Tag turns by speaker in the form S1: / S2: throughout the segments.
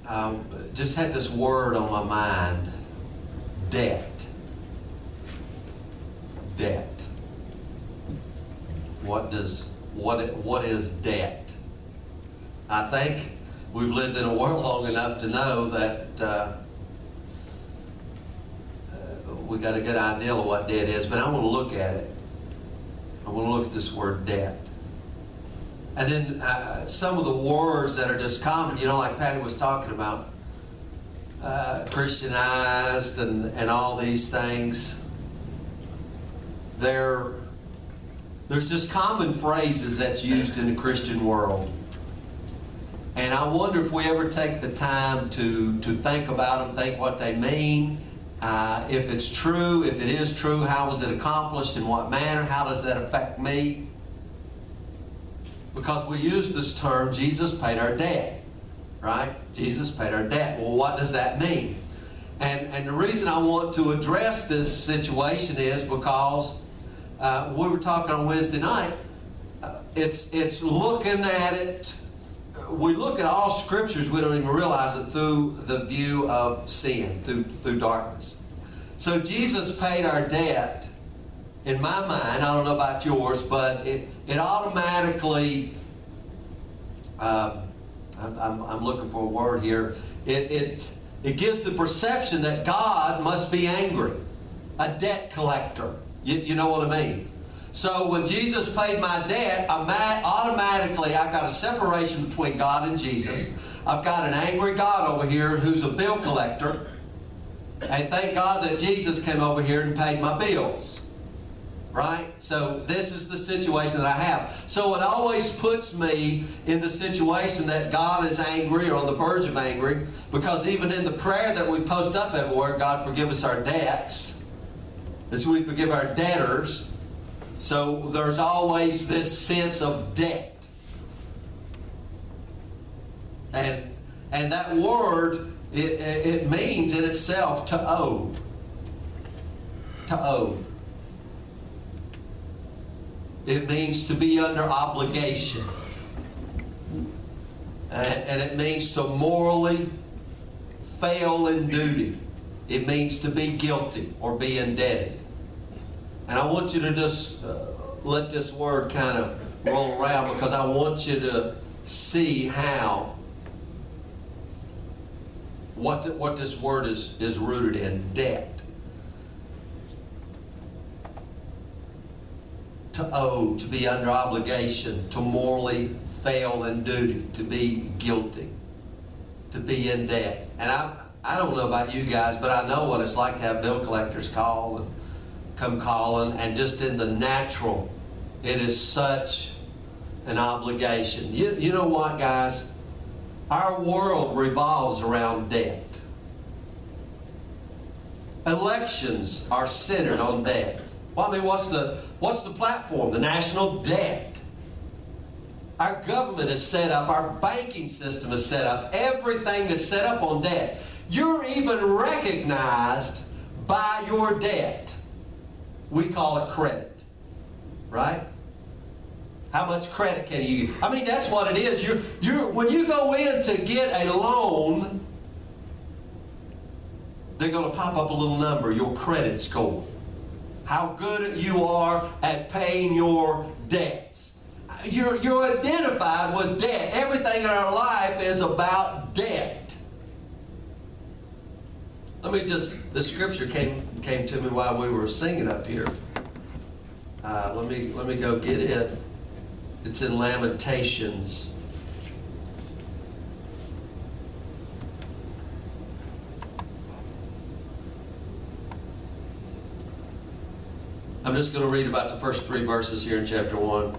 S1: just had this word on my mind, debt. Debt. What is debt? I think we've lived in a world long enough to know that we got a good idea of what debt is, but I want to look at it. I want to look at this word debt. And then some of the words that are just common, like Patty was talking about, Christianized and all these things. There's just common phrases that's used in the Christian world. And I wonder if we ever take the time to think about them, think what they mean, if it's true, if it is true, how was it accomplished, in what manner, how does that affect me? Because we use this term, Jesus paid our debt, right? Jesus paid our debt. Well, what does that mean? And the reason I want to address this situation is because we were talking on Wednesday night. It's looking at it. We look at all scriptures, we don't even realize it, through the view of sin, through darkness. So Jesus paid our debt. In my mind, I don't know about yours, but it automatically, I'm looking for a word here, it gives the perception that God must be angry, a debt collector. You know what I mean? So when Jesus paid my debt, automatically I've got a separation between God and Jesus. I've got an angry God over here who's a bill collector. And thank God that Jesus came over here and paid my bills. Right? So this is the situation that I have. So it always puts me in the situation that God is angry or on the verge of angry, because even in the prayer that we post up everywhere, God forgive us our debts, as we forgive our debtors. So there's always this sense of debt. And that word, it means in itself to owe. To owe. It means to be under obligation. And it means to morally fail in duty. It means to be guilty or be indebted. And I want you to just let this word kind of roll around, because I want you to see how what this word is rooted in, debt. To owe, to be under obligation, to morally fail in duty, to be guilty, to be in debt. And I don't know about you guys, but I know what it's like to have bill collectors call and come calling, and just in the natural, it is such an obligation. You know what, guys? Our world revolves around debt. Elections are centered on debt. Well, I mean, what's the platform? The national debt. Our government is set up. Our banking system is set up. Everything is set up on debt. You're even recognized by your debt. We call it credit, right? How much credit can you get? I mean, that's what it is. When you go in to get a loan, they're going to pop up a little number, your credit score. How good you are at paying your debts. You're identified with debt. Everything in our life is about debt. The scripture came to me while we were singing up here. Let me go get it. It's in Lamentations. I'm just going to read about the first 3 verses here in chapter 1.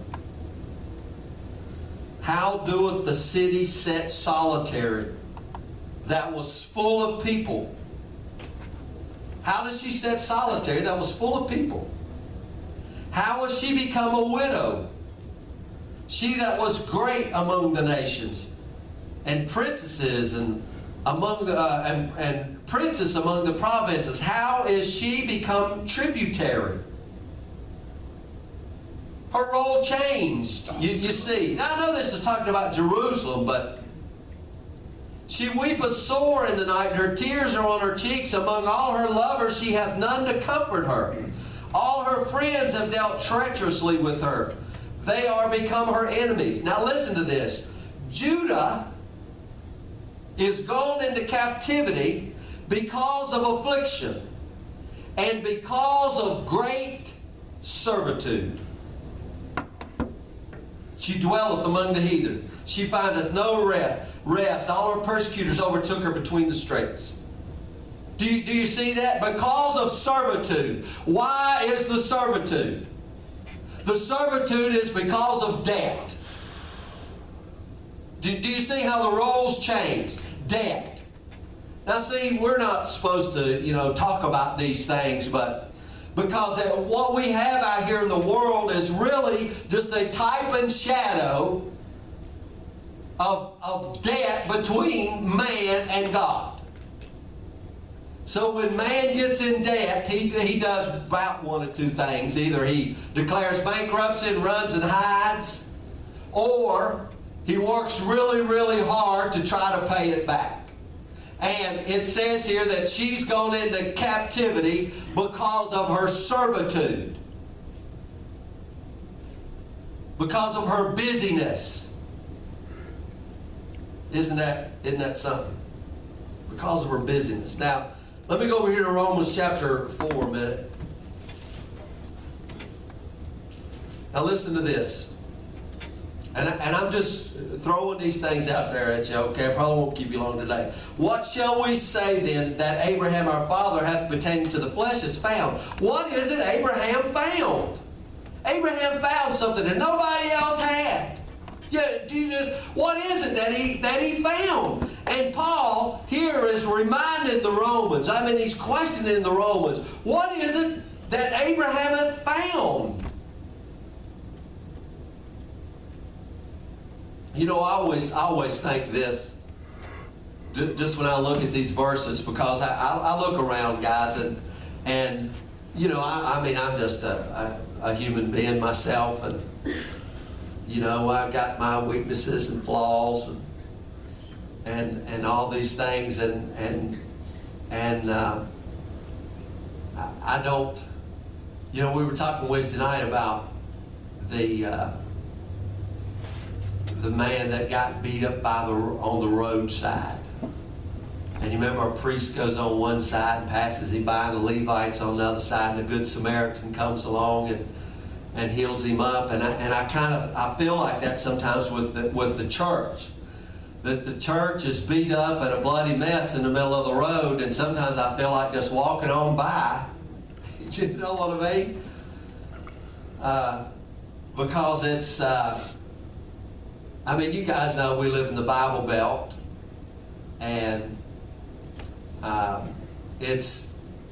S1: How doeth the city set solitary, that was full of people? How does she set solitary that was full of people? How has she become a widow? She that was great among the nations, and princesses and among the and princes among the provinces. How is she become tributary? Her role changed. You see. Now I know this is talking about Jerusalem, but She weepeth sore in the night, and her tears are on her cheeks. Among all her lovers she hath none to comfort her. All her friends have dealt treacherously with her. They are become her enemies. Now listen to this. Judah is gone into captivity because of affliction and because of great servitude. She dwelleth among the heathen. She findeth no rest. All her persecutors overtook her between the straits. Do you see that? Because of servitude. Why is the servitude? The servitude is because of debt. Do you see how the roles change? Debt. Now see, we're not supposed to, talk about these things, but because what we have out here in the world is really just a type and shadow of debt between man and God. So when man gets in debt, he does about one of two things. Either he declares bankruptcy and runs and hides, or he works really, really hard to try to pay it back. And it says here that she's gone into captivity because of her servitude, because of her busyness. Isn't that something? Because of her busyness. Now, let me go over here to Romans chapter 4 a minute. Now listen to this. And I'm just throwing these things out there at you, okay? I probably won't keep you long today. What shall we say then that Abraham our father hath pertaining to the flesh is found? What is it Abraham found? Abraham found something that nobody else had. Yeah, what is it that he found? And Paul here is reminding the Romans. He's questioning the Romans. What is it that Abraham hath found? I always think this, just when I look at these verses, because I look around, guys, and I'm just a human being myself, and I've got my weaknesses and flaws and all these things, and I don't. We were talking Wednesday night about the man that got beat up on the roadside. And you remember a priest goes on one side and passes him by, and the Levites on the other side, and the Good Samaritan comes along and heals him up. And I feel like that sometimes with the church. That the church is beat up and a bloody mess in the middle of the road, and sometimes I feel like just walking on by. You know what I mean? Because it's you guys know we live in the Bible Belt, and it's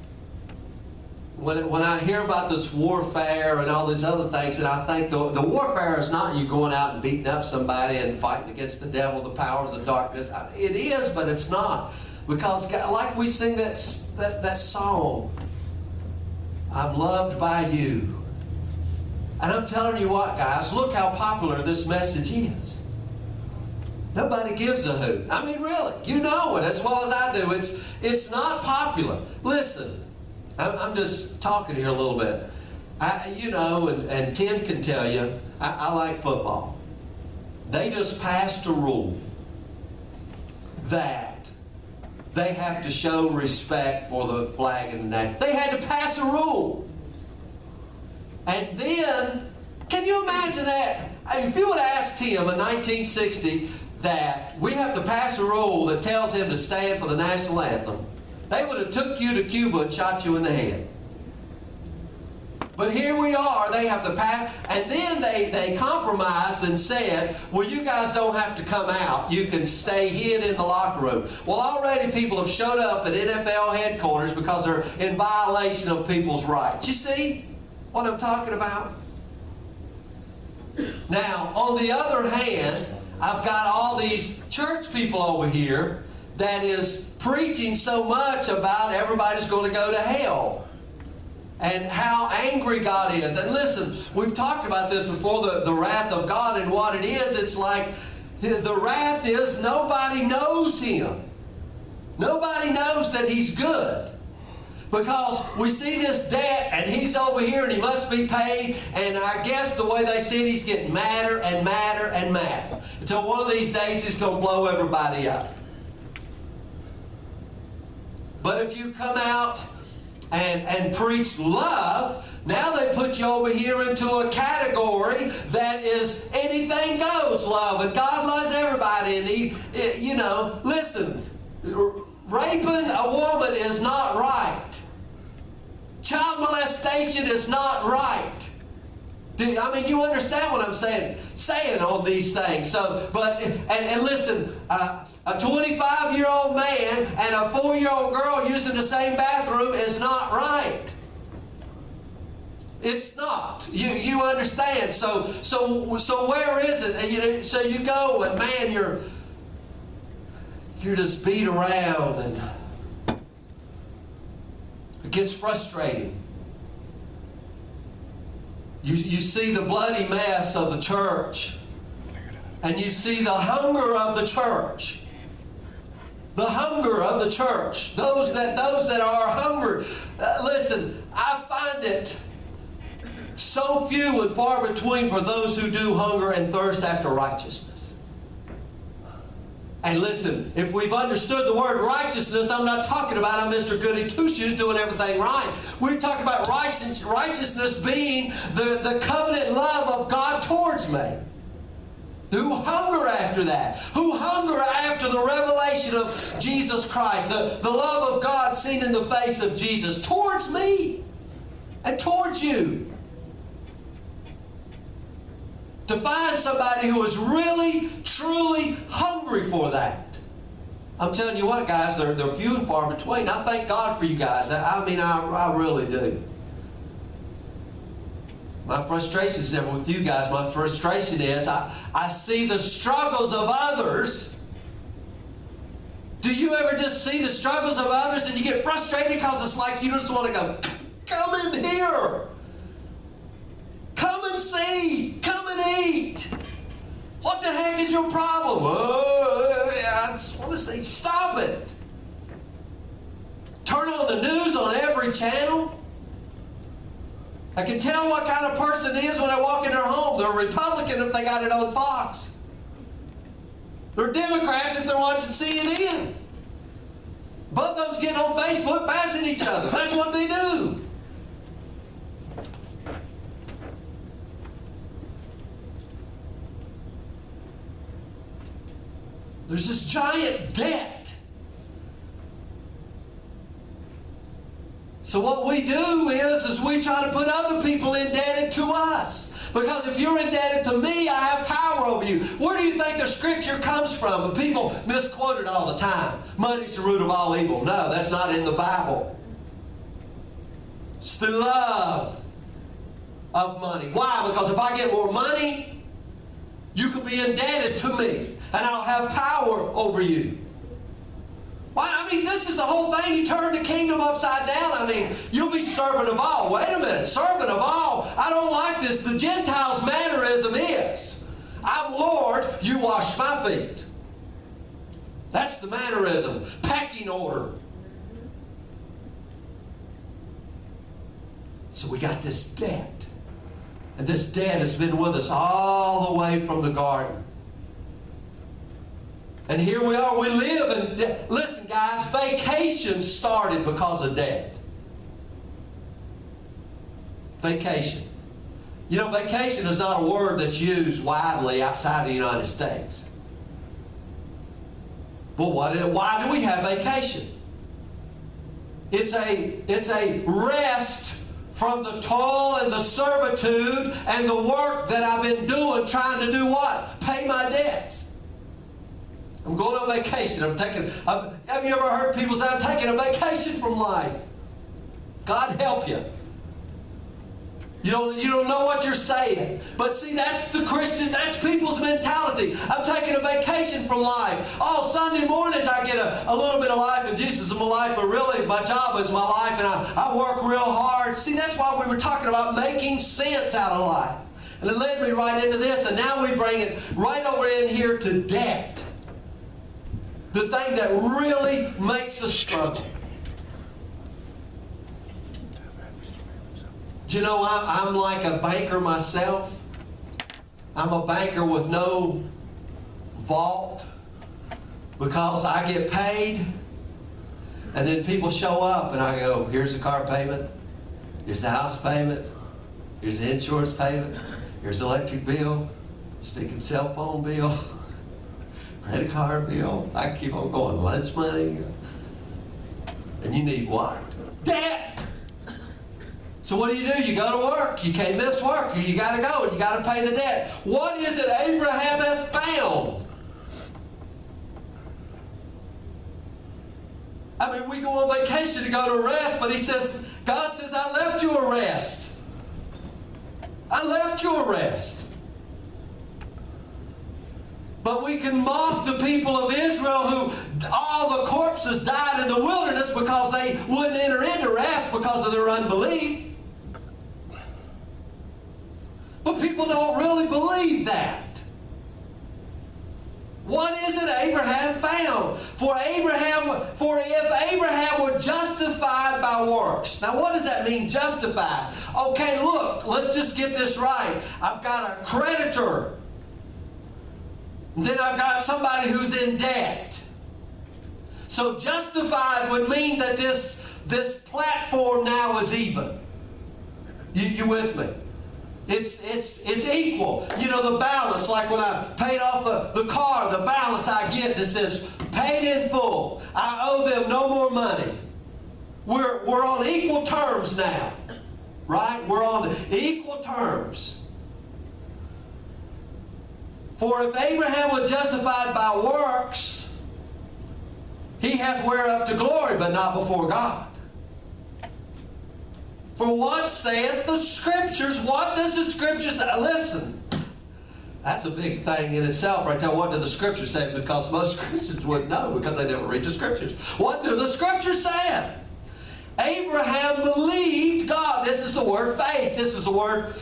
S1: when I hear about this warfare and all these other things, and I think the warfare is not you going out and beating up somebody and fighting against the devil, the powers of darkness. It is, but it's not, because like we sing that song, I'm loved by you. And I'm telling you what, guys, look how popular this message is. Nobody gives a hoot. Really, you know it as well as I do. It's not popular. Listen, I'm just talking here a little bit. And Tim can tell you, I like football. They just passed a rule that they have to show respect for the flag and the name. They had to pass a rule. And then, can you imagine that? If you would ask Tim in 1960 that we have to pass a rule that tells him to stand for the national anthem, they would have took you to Cuba and shot you in the head. But here we are, they have to pass, and then they compromised and said, well, you guys don't have to come out. You can stay hid in the locker room. Well, already people have showed up at NFL headquarters because they're in violation of people's rights. You see what I'm talking about? Now, on the other hand, I've got all these church people over here that is preaching so much about everybody's going to go to hell and how angry God is. And listen, we've talked about this before, the wrath of God, and what it is. It's like The wrath is nobody knows him. Nobody knows that he's good. Because we see this debt, and he's over here, and he must be paid. And I guess the way they see it, he's getting madder and madder and madder. Until one of these days, he's going to blow everybody up. But if you come out and preach love, now they put you over here into a category that is anything goes love. And God loves everybody. And he, you know, listen, raping a woman is not right. Child molestation is not right. I mean, you understand what I'm saying on these things. So, but and listen, a 25-year-old man and a 4-year-old girl using the same bathroom is not right. It's not. You understand? So where is it? So you go and man, you're just beat around and it gets frustrating. You see the bloody mess of the church, and you see the hunger of the church. The hunger of the church. Those that are hungry. Listen, I find it so few and far between for those who do hunger and thirst after righteousness. And listen, if we've understood the word righteousness, I'm not talking about I'm Mr. Goody Two-Shoes doing everything right. We're talking about righteousness being the covenant love of God towards me. Who hunger after that. Who hunger after the revelation of Jesus Christ. The love of God seen in the face of Jesus towards me and towards you. To find somebody who is really, truly hungry for that. I'm telling you what, guys, they're few and far between. I thank God for you guys. I mean, I really do. My frustration is never with you guys. My frustration is I see the struggles of others. Do you ever just see the struggles of others and you get frustrated because it's like you just want to go, come in here. Come and see. Come and eat. What the heck is your problem? Oh, I just want to say, stop it. Turn on the news on every channel. I can tell what kind of person it is when I walk in their home. They're a Republican if they got it on Fox. They're Democrats if they're watching CNN. Both of them's getting on Facebook bashing each other. That's what they do. There's this giant debt. So what we do is we try to put other people indebted to us. Because if you're indebted to me, I have power over you. Where do you think the scripture comes from? And people misquote it all the time. Money's the root of all evil. No, that's not in the Bible. It's the love of money. Why? Because if I get more money, you can be indebted to me. And I'll have power over you. Why? I mean, this is the whole thing. You turn the kingdom upside down. I mean, you'll be servant of all. Wait a minute. Servant of all. I don't like this. The Gentiles' mannerism is, I'm Lord, you wash my feet. That's the mannerism. Pecking order. So we got this debt. And this debt has been with us all the way from the garden. And here we are, we live in, listen guys, vacation started because of debt. Vacation. You know, vacation is not a word that's used widely outside the United States. Well, why do we have vacation? It's a rest from the toil and the servitude and the work that I've been doing, trying to do what? Pay my debts. I'm going on vacation. Have you ever heard people say, I'm taking a vacation from life? God help you. You don't know what you're saying. But see, that's the Christian, that's people's mentality. I'm taking a vacation from life. Oh, Sunday mornings I get a little bit of life and Jesus is my life, but really my job is my life and I work real hard. See, that's why we were talking about making sense out of life. And it led me right into this, and now we bring it right over in here to debt. The thing that really makes us struggle. Do you know, I'm like a banker myself. I'm a banker with no vault because I get paid, and then people show up and I go, here's the car payment, here's the house payment, here's the insurance payment, here's the electric bill, stinking cell phone bill, credit card bill. I can keep on going. Lunch money. And you need what? Debt! So what do? You go to work. You can't miss work. You got to go. You got to pay the debt. What is it Abraham hath found? I mean, we go on vacation to go to rest, but he says, God says, I left you a rest. I left you a rest. But we can mock the people of Israel who all the corpses died in the wilderness because they wouldn't enter into rest because of their unbelief. But people don't really believe that. What is it Abraham found? For if Abraham were justified by works. Now what does that mean, justified? Okay, look, let's just get this right. I've got a creditor. Then I've got somebody who's in debt. So justified would mean that this platform now is even. You with me? It's equal. You know, the balance, like when I paid off the car, the balance I get that says paid in full. I owe them no more money. We're on equal terms now. Right? We're on equal terms. For if Abraham was justified by works, he hath whereof to glory, but not before God. For what saith the Scriptures? What does the Scriptures say? Listen, that's a big thing in itself right there. What do the Scriptures say? Because most Christians wouldn't know because they never read the Scriptures. What do the Scriptures say? Abraham believed God. This is the word faith. This is the word...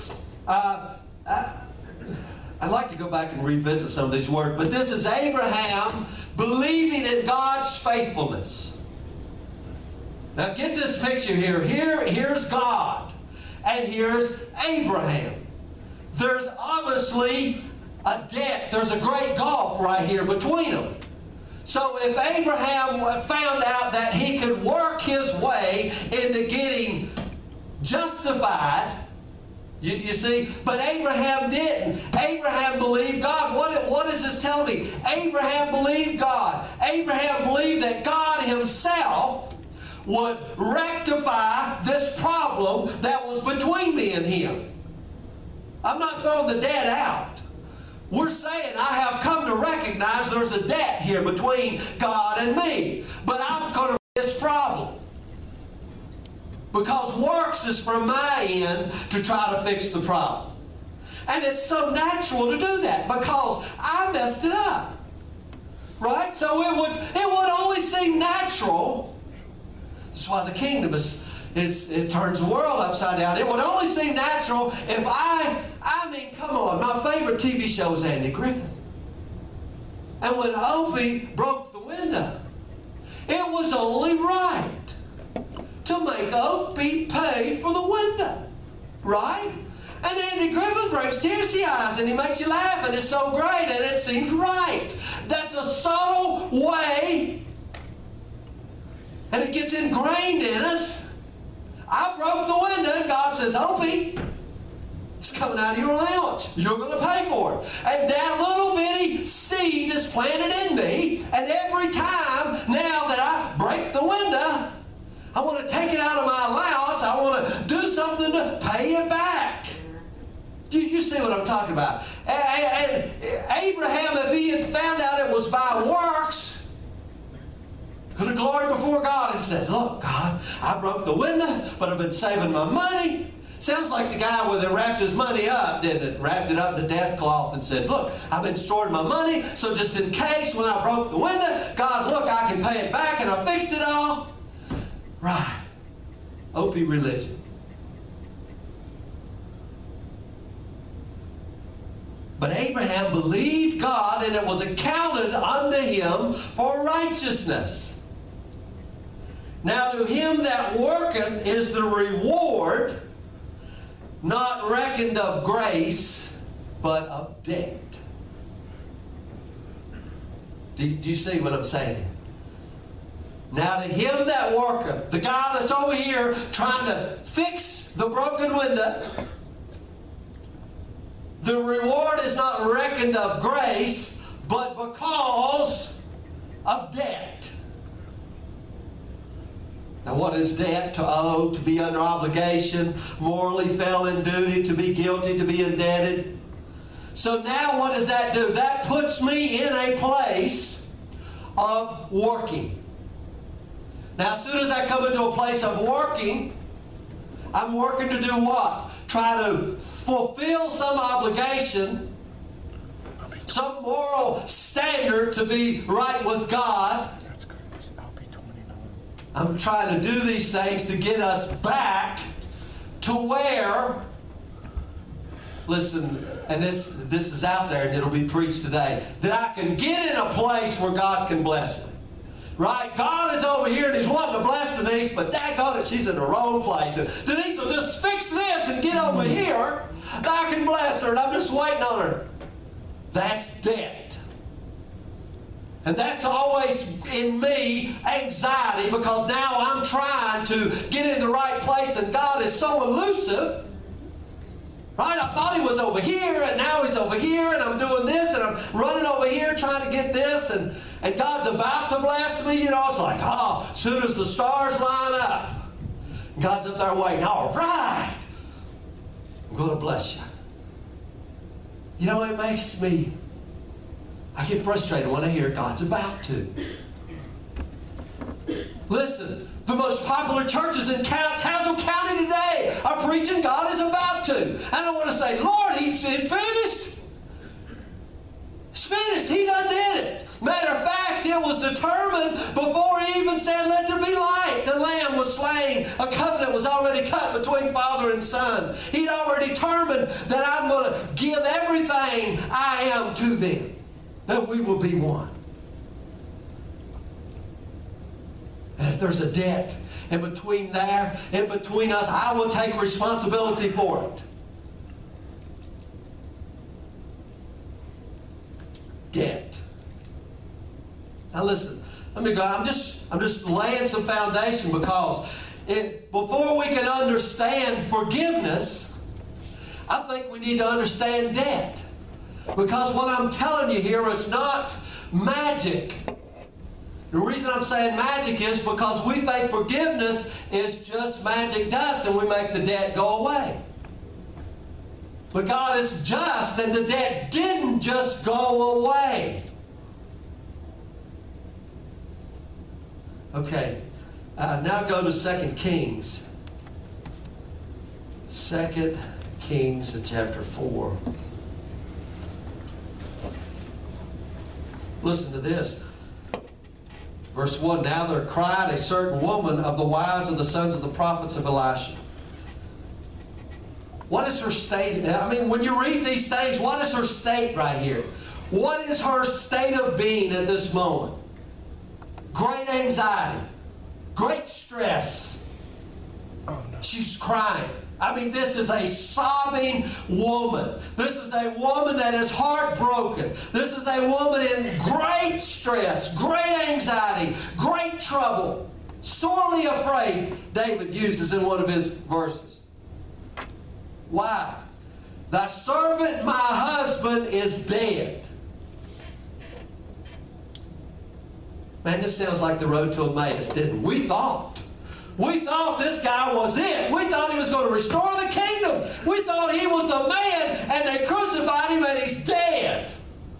S1: I'd like to go back and revisit some of these words, but this is Abraham believing in God's faithfulness. Now get this picture here. Here's God, and here's Abraham. There's obviously a debt. There's a great gulf right here between them. So if Abraham found out that he could work his way into getting justified, you see, but Abraham didn't. Abraham believed God. What is this telling me? Abraham believed God. Abraham believed that God himself would rectify this problem that was between me and him. I'm not throwing the debt out. We're saying I have come to recognize there's a debt here between God and me. But I'm going to this problem. Because works is from my end to try to fix the problem. And it's so natural to do that because I messed it up. Right? So it would only seem natural. That's why the kingdom it turns the world upside down. It would only seem natural if I mean, come on, my favorite TV show is Andy Griffith. And when Opie broke the window, it was only right to make Opie pay for the window. Right? And Andy Griffith brings tears to your eyes and he makes you laugh and it's so great and it seems right. That's a subtle way and it gets ingrained in us. I broke the window and God says, Opie, it's coming out of your allowance. You're going to pay for it. And that little bitty seed is planted in me and every time now that I break the window, I want to take it out of my allowance. I want to do something to pay it back. You see what I'm talking about? And Abraham, if he had found out it was by works, could have gloried before God and said, look, God, I broke the window, but I've been saving my money. Sounds like the guy where they wrapped his money up, didn't it? Wrapped it up in a death cloth and said, look, I've been storing my money, so just in case when I broke the window, God, look, I can pay it back and I fixed it all. Right. Opie religion. But Abraham believed God, and it was accounted unto him for righteousness. Now to him that worketh is the reward, not reckoned of grace, but of debt. Do you see what I'm saying? Now to him that worketh, the guy that's over here trying to fix the broken window, the reward is not reckoned of grace, but because of debt. Now what is debt? To owe, to be under obligation, morally fail in duty, to be guilty, to be indebted. So now what does that do? That puts me in a place of working. Now as soon as I come into a place of working, I'm working to do what? Try to fulfill some obligation, some moral standard to be right with God. I'm trying to do these things to get us back to where, listen, and this is out there and it'll be preached today, that I can get in a place where God can bless me. Right? God is over here and He's wanting to bless Denise, but daggone it, she's in the wrong place. And Denise will just fix this and get over here. I can bless her, and I'm just waiting on her. That's debt. And that's always in me anxiety, because now I'm trying to get in the right place, and God is so elusive. Right? I thought He was over here, and now He's over here, and I'm doing this, and I'm running over here trying to get this, and God's about to bless me. You know, it's like, oh, as soon as the stars line up, God's up there waiting. All right, I'm going to bless you. You know, it makes me, I get frustrated when I hear God's about to. Listen, the most popular churches in Tazewell County today are preaching God is about to. And I want to say, Lord, He's finished. It's finished. He done did it. Matter of fact, it was determined before He even said, let there be light. The Lamb was slain. A covenant was already cut between Father and Son. He'd already determined that I'm going to give everything I am to them, that we will be one. And if there's a debt in between there, in between us, I will take responsibility for it. Debt. Now listen, let me go. I'm just laying some foundation, because before we can understand forgiveness, I think we need to understand debt. Because what I'm telling you here is not magic. The reason I'm saying magic is because we think forgiveness is just magic dust and we make the debt go away. But God is just, and the debt didn't just go away. Okay, now go to 2 Kings. 2 Kings chapter 4. Listen to this. Verse 1, now there cried a certain woman of the wives of the sons of the prophets of Elisha. What is her state? I mean, when you read these things, what is her state right here? What is her state of being at this moment? Great anxiety. Great stress. Oh, no. She's crying. I mean, this is a sobbing woman. This is a woman that is heartbroken. This is a woman in great stress, great anxiety, great trouble, sorely afraid, David uses in one of his verses. Why? Thy servant, my husband, is dead. Man, this sounds like the road to Emmaus, didn't we? We thought this guy was it. We thought he was going to restore the kingdom. We thought he was the man, and they crucified him and he's dead.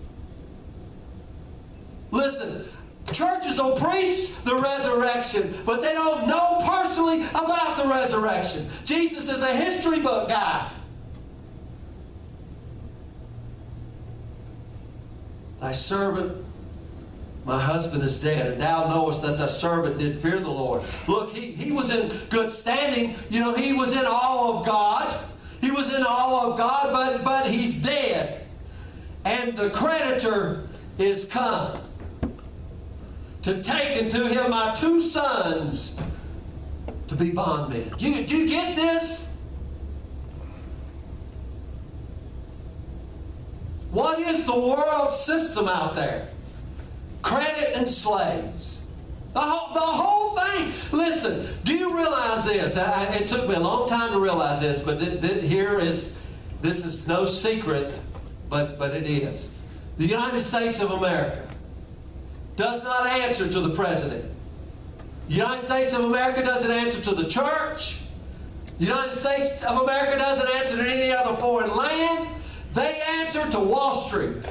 S1: Listen, churches will preach the resurrection, but they don't know personally about the resurrection. Jesus is a history book guy. Thy servant, my husband, is dead, and thou knowest that thy servant did fear the Lord. Look, he was in good standing. You know, he was in awe of God. He was in awe of God, but he's dead. And the creditor is come to take unto him my 2 sons to be bondmen. Do you get this? What is the world system out there? Credit and slaves. The whole thing. Listen, do you realize this? It took me a long time to realize this, but this is no secret, but it is. The United States of America does not answer to the president. The United States of America doesn't answer to the church. The United States of America doesn't answer to any other foreign land. They answer to Wall Street.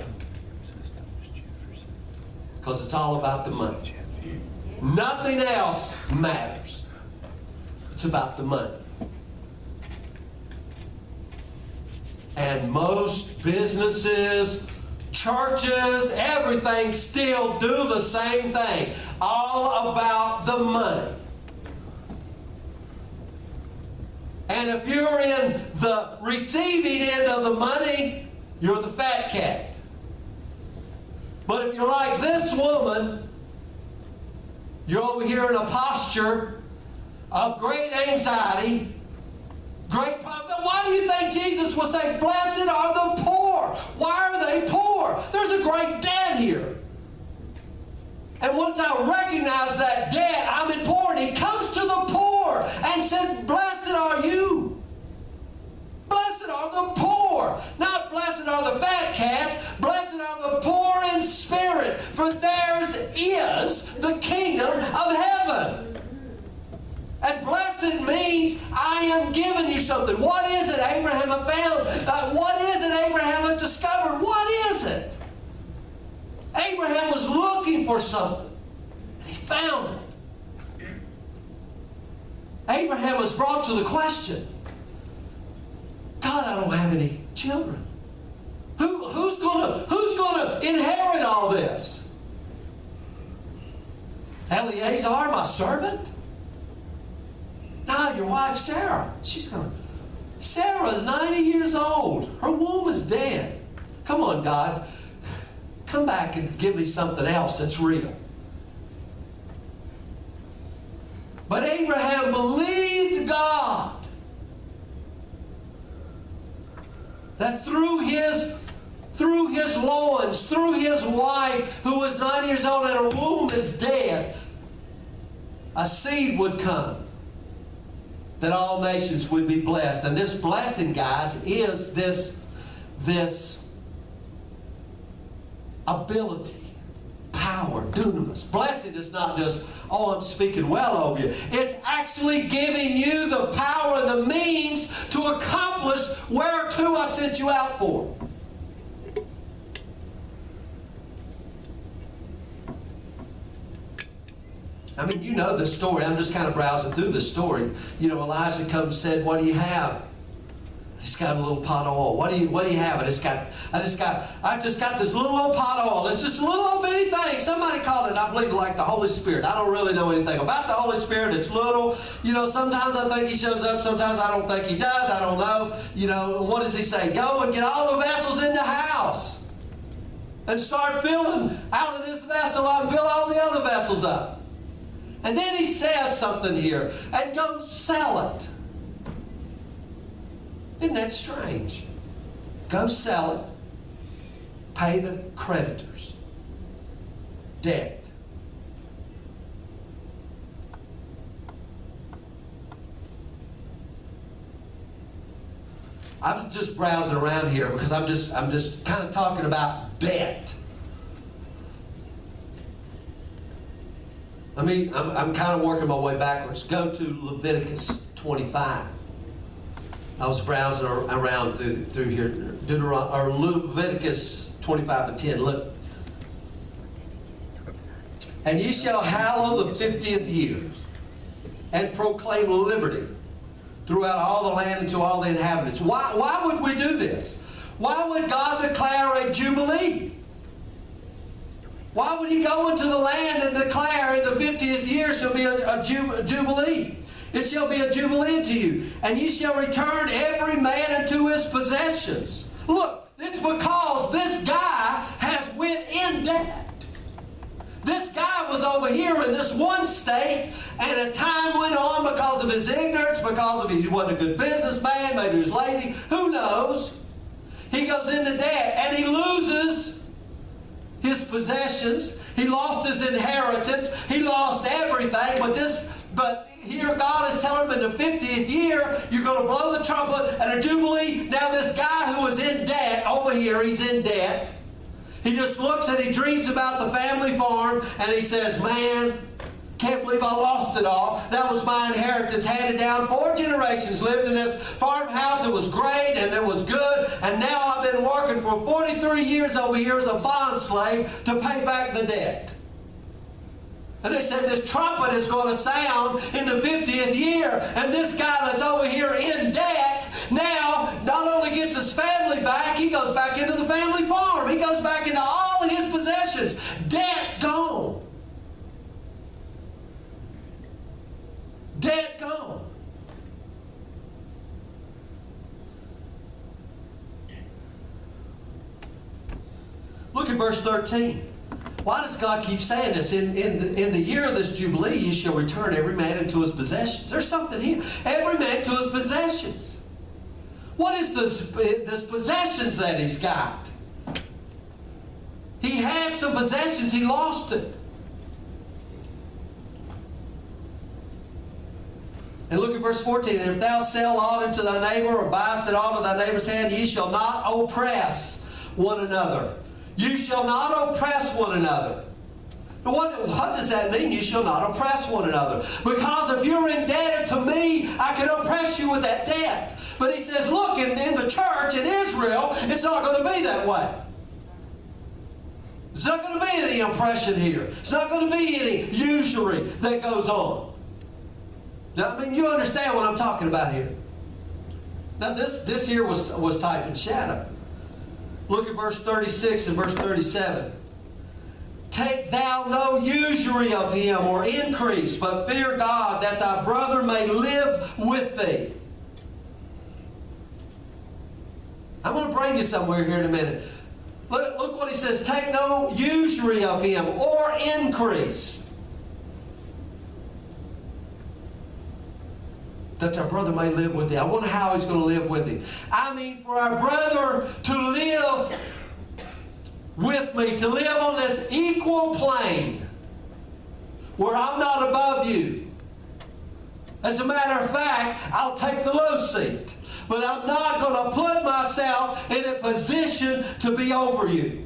S1: Because it's all about the money. Nothing else matters. It's about the money. And most businesses, churches, everything still do the same thing. All about the money. And if you're in the receiving end of the money, you're the fat cat. But if you're like this woman, you're over here in a posture of great anxiety, great problem. Why do you think Jesus would say, blessed are the poor? Why are they poor? There's a great debt here. And once I recognize that debt, I'm in poor. And he comes to the poor and said, blessed are you. Blessed are the poor. Not blessed are the fat cats. Blessed are the poor in spirit. For theirs is the kingdom of heaven. And blessed means I am giving you something. What is it Abraham had found? What is it Abraham had discovered? What is it? Abraham was looking for something. And he found it. Abraham was brought to the question, God, I don't have any children. Who's gonna inherit all this? Eliezer, my servant? No, your wife Sarah. Sarah's 90 years old. Her womb is dead. Come on, God. Come back and give me something else that's real. But Abraham believed God that through his loins, through his wife who was 90 years old and her womb is dead, a seed would come that all nations would be blessed. And this blessing, guys, is this ability, power, dunamis. Blessing is not just, oh, I'm speaking well over you. It's actually giving you the power and the means to accomplish whereto I sent you out for. I mean, you know the story. I'm just kind of browsing through the story. You know, Elijah comes and said, what do you have? I just got a little pot of oil. What do you have? I just got this little old pot of oil. It's just a little old bitty thing. Somebody called it, I believe, like the Holy Spirit. I don't really know anything about the Holy Spirit. It's little. You know, sometimes I think he shows up. Sometimes I don't think he does. I don't know. You know, what does he say? Go and get all the vessels in the house and start filling out of this vessel up and fill all the other vessels up. And then he says something here, and go sell it. Isn't that strange? Go sell it. Pay the creditors. Debt. I'm just browsing around here because I'm just kind of talking about debt. I'm kind of working my way backwards. Go to Leviticus 25. I was browsing around through here. Leviticus 25 and 10. Look. And ye shall hallow the 50th year, and proclaim liberty throughout all the land and to all the inhabitants. Why would we do this? Why would God declare a jubilee? Why would he go into the land and declare in the 50th year shall be a jubilee? It shall be a jubilee unto you, and ye shall return every man unto his possessions. Look, it's because this guy debt. This guy was over here in this one state, and as time went on, because of his ignorance, because of he wasn't a good businessman, maybe he was lazy, who knows? He goes into debt, and he loses his possessions. He lost his inheritance. He lost everything. But here God is telling him in the 50th year, you're going to blow the trumpet and a jubilee. Now this guy who was in debt, over here, he's in debt. He just looks and he dreams about the family farm, and he says, man, can't believe I lost it all. That was my inheritance, handed down 4 generations, lived in this farmhouse. It was great and it was good, and now I've been working for 43 years over here as a bond slave to pay back the debt. And they said this trumpet is going to sound in the 50th year, and this guy that's over here in debt now not only gets his family back, he goes back into the family farm. He goes back into all his possessions. Debt gone. Debt gone. Look at verse 13. Why does God keep saying this? In the year of this Jubilee, you shall return every man into his possessions. There's something here. Every man to his possessions. What is this possessions that he's got? He had some possessions. He lost it. And look at verse 14. And if thou sell aught unto thy neighbor, or buyest it aught of thy neighbor's hand, ye shall not oppress one another. You shall not oppress one another. Now what does that mean? You shall not oppress one another. Because if you're indebted to me, I can oppress you with that debt. But he says, look, in the church in Israel, it's not going to be that way. There's not going to be any oppression here. It's not going to be any usury that goes on. Now, I mean, you understand what I'm talking about here. Now, this here was type and shadow. Look at verse 36 and verse 37. Take thou no usury of him or increase, but fear God, that thy brother may live with thee. I'm going to bring you somewhere here in a minute. Look what he says. Take no usury of him or increase, that our brother may live with thee. I wonder how he's going to live with thee. I mean, for our brother to live with me, to live on this equal plane where I'm not above you. As a matter of fact, I'll take the low seat. But I'm not going to put myself in a position to be over you.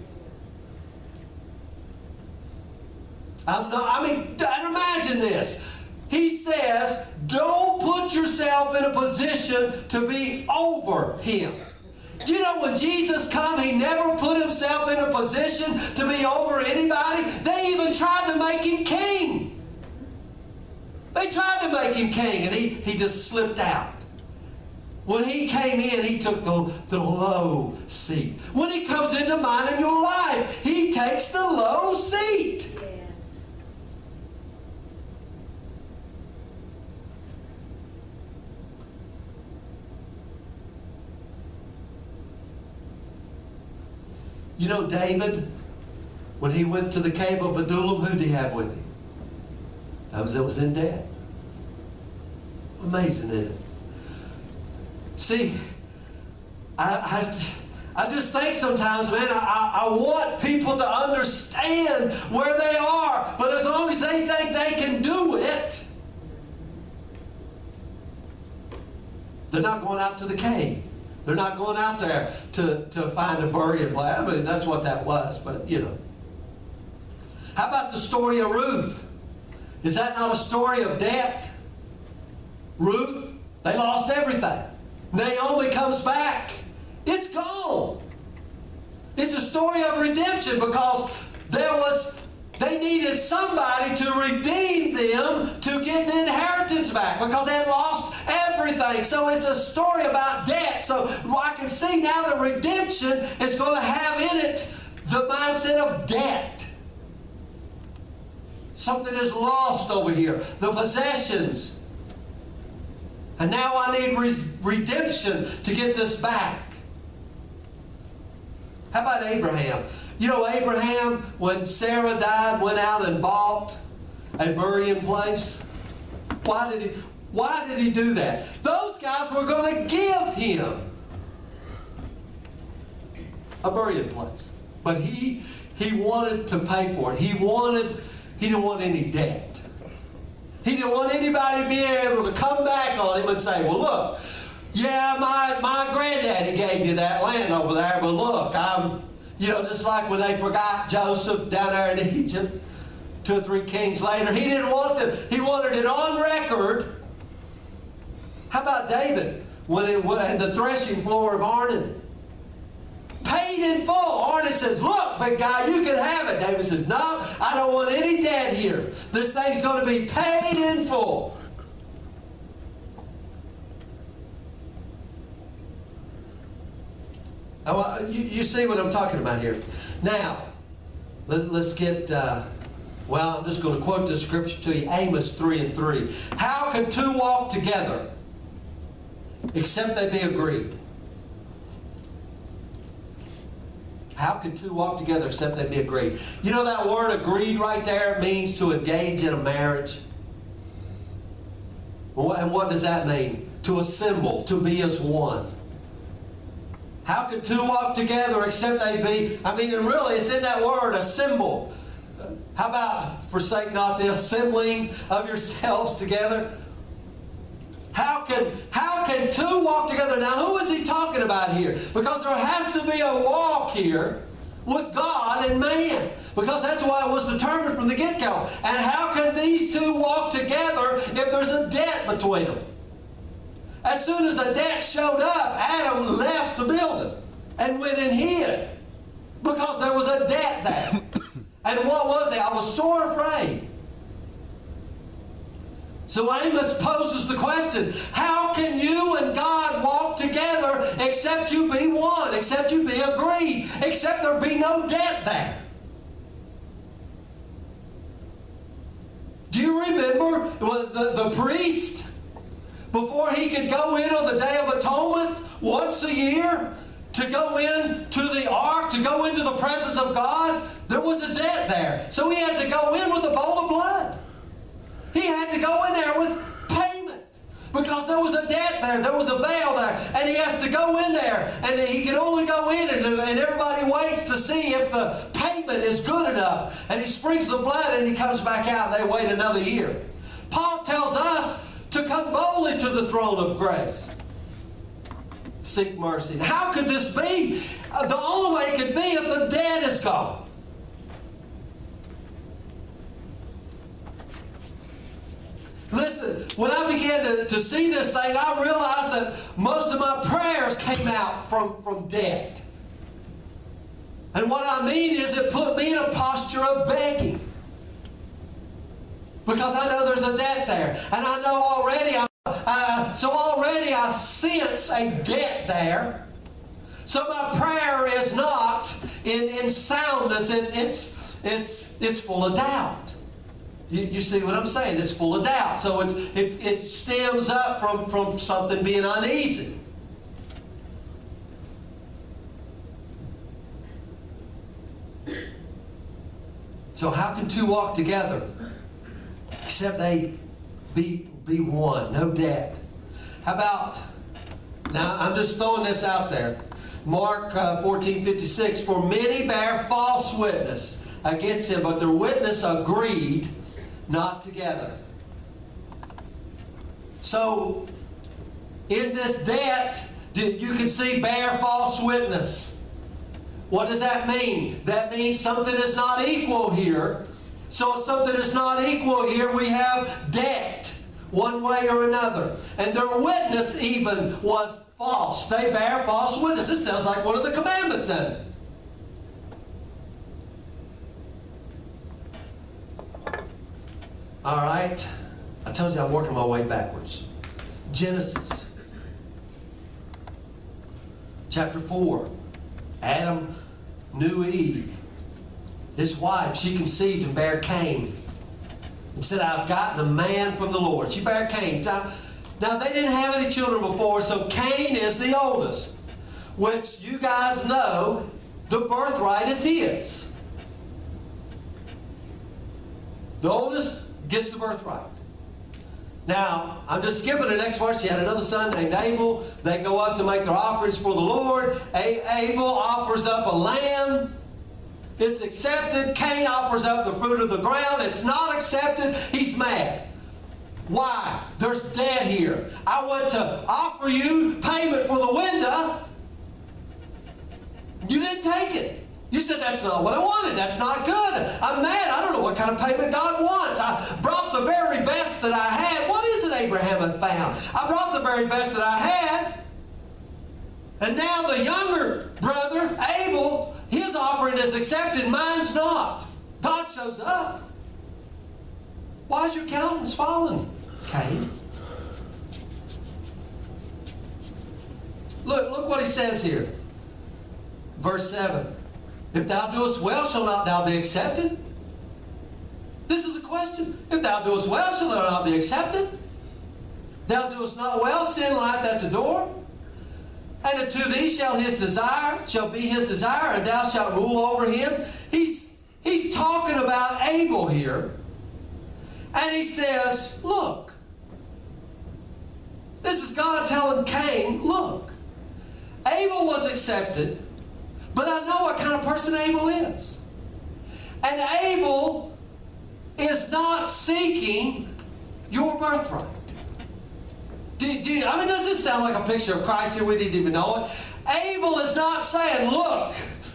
S1: Imagine this. He says, don't put yourself in a position to be over him. Do you know when Jesus come, he never put himself in a position to be over anybody? They even tried to make him king. They tried to make him king, and he just slipped out. When he came in, he took the low seat. When he comes into mine and your life, he takes the low seat. Yes. You know, David, when he went to the cave of Adullam, who did he have with him? Those that was in debt. Amazing, isn't it? See, I just think sometimes, man, I want people to understand where they are. But as long as they think they can do it, they're not going out to the cave. They're not going out there to find a burying place. I mean, that's what that was, but you know. How about the story of Ruth? Is that not a story of debt? Ruth, they lost everything. Naomi comes back. It's gone. It's a story of redemption because they needed somebody to redeem them to get the inheritance back because they had lost everything. So it's a story about debt. So I can see now that redemption is going to have in it the mindset of debt. Something is lost over here. The possessions. And now I need redemption to get this back. How about Abraham? You know, Abraham, when Sarah died, went out and bought a burying place. Why did he do that? Those guys were going to give him a burying place. But he wanted to pay for it. He didn't want any debt. He didn't want anybody to be able to come back on him and say, well, look, yeah, my granddaddy gave you that land over there, but look, just like when they forgot Joseph down there in Egypt, 2 or 3 kings later, he didn't want them. He wanted it on record. How about David when it had the threshing floor of Arnon? Paid in full. Arnon says, look, big guy, you can have it. David says, no, I don't want any debt here. This thing's going to be paid in full. Oh, you see what I'm talking about here. Now, let's get, I'm just going to quote this scripture to you, Amos 3:3. How can 2 walk together except they be agreed? How can 2 walk together except they be agreed? You know that word agreed right there means to engage in a marriage. And what does that mean? To assemble, to be as one. How can 2 walk together except they be? And really, it's in that word, assemble. How about, forsake not the assembling of yourselves together? How can 2 walk together? Now, who is he talking about here? Because there has to be a walk here with God and man. Because that's why it was determined from the get-go. And how can these 2 walk together if there's a debt between them? As soon as a debt showed up, Adam left the building and went and hid because there was a debt there. And what was it? I was sore afraid. So Amos poses the question, how can you and God walk together except you be one, except you be agreed, except there be no debt there? Do you remember the priest, before he could go in on the Day of Atonement once a year, to go in to the ark, to go into the presence of God, there was a debt there. So he had to go in with a bowl of blood. He had to go in there with payment because there was a debt there. There was a veil there. And he has to go in there. And he can only go in and everybody waits to see if the payment is good enough. And he sprinkles the blood and he comes back out and they wait another year. Paul tells us to come boldly to the throne of grace. Seek mercy. How could this be? The only way it could be if the debt is gone. Listen, when I began to see this thing, I realized that most of my prayers came out from debt. And what I mean is it put me in a posture of begging. Because I know there's a debt there. And I know already, I sense a debt there. So my prayer is not in soundness. It's full of doubt. You see what I'm saying? It's full of doubt. So it stems up from something being uneasy. So how can 2 walk together except they be one? No debt. How about, now I'm just throwing this out there. Mark 14:56, for many bear false witness against him, but their witness agreed not together. So, in this debt, you can see bear false witness. What does that mean? That means something is not equal here. So, if something is not equal here, we have debt, one way or another. And their witness even was false. They bear false witness. This sounds like one of the commandments, doesn't it? All right. I told you I'm working my way backwards. Genesis. Chapter 4. Adam knew Eve. His wife, she conceived and bare Cain. And said, I've gotten a man from the Lord. She bare Cain. Now, they didn't have any children before, so Cain is the oldest. Which you guys know, the birthright is his. The oldest gets the birthright. Now, I'm just skipping the next part. She had another son named Abel. They go up to make their offerings for the Lord. Abel offers up a lamb. It's accepted. Cain offers up the fruit of the ground. It's not accepted. He's mad. Why? There's debt here. I went to offer you payment for the window. You didn't take it. You said, that's not what I wanted. That's not good. I'm mad. I don't know what kind of payment God wants. I brought the very best that I had. What is it Abraham hath found? I brought the very best that I had. And now the younger brother, Abel, his offering is accepted. Mine's not. God shows up. Why is your countenance fallen, Cain? Look what he says here. Verse 7. If thou doest well, shall not thou be accepted? This is a question. If thou doest well, shall thou not be accepted? Thou doest not well, sin lieth at the door. And unto thee shall be his desire, and thou shalt rule over him. He's talking about Abel here. And he says, look. This is God telling Cain, look. Abel was accepted. But I know what kind of person Abel is. And Abel is not seeking your birthright. Does this sound like a picture of Christ here? We didn't even know it. Abel is not saying, look,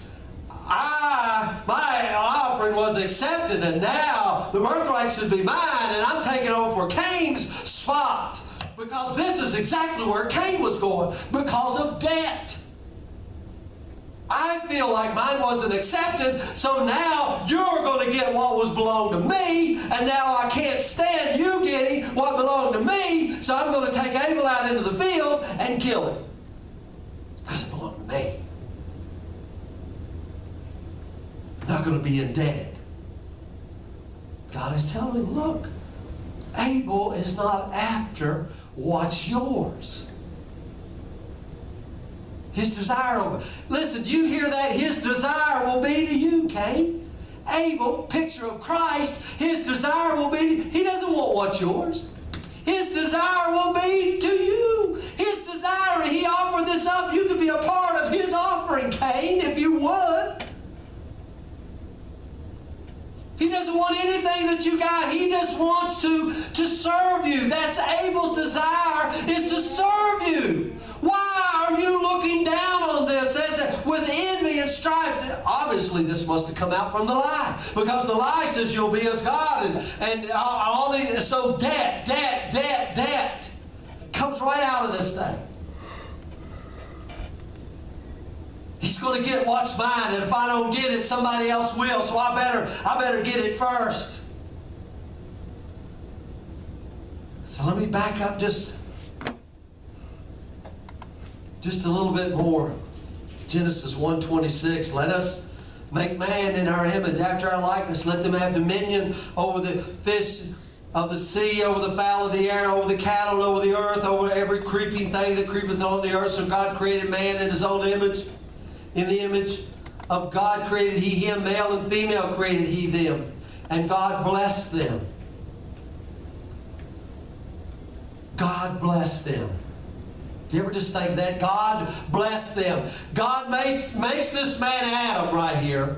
S1: my offering was accepted and now the birthright should be mine and I'm taking over for Cain's spot. Because this is exactly where Cain was going. Because of debt. I feel like mine wasn't accepted, so now you're going to get what was belonged to me, and now I can't stand you getting what belonged to me, so I'm going to take Abel out into the field and kill him. Because it belonged to me. I'm not going to be indebted. God is telling him, look, Abel is not after what's yours. His desire will be. Listen, do you hear that? His desire will be to you, Cain. Abel, picture of Christ, his desire will be, he doesn't want what's yours. His desire will be to you. His desire, he offered this up. You could be a part of his offering, Cain, if you would. He doesn't want anything that you got. He just wants to serve you. That's Abel's desire, is to serve you. Why are you looking down on this as with envy and strife? Obviously, this must have come out from the lie. Because the lie says you'll be as God. And all the, so debt comes right out of this thing. He's going to get what's mine, and if I don't get it, somebody else will. So I better get it first. So let me back up just a little bit more. Genesis 1:26. Let us make man in our image, after our likeness. Let them have dominion over the fish of the sea, over the fowl of the air, over the cattle, over the earth, over every creeping thing that creepeth on the earth. So God created man in his own image. In the image of God created he him, male and female created he them. And God blessed them. God blessed them. Do you ever just think that? God blessed them. God makes this man Adam right here.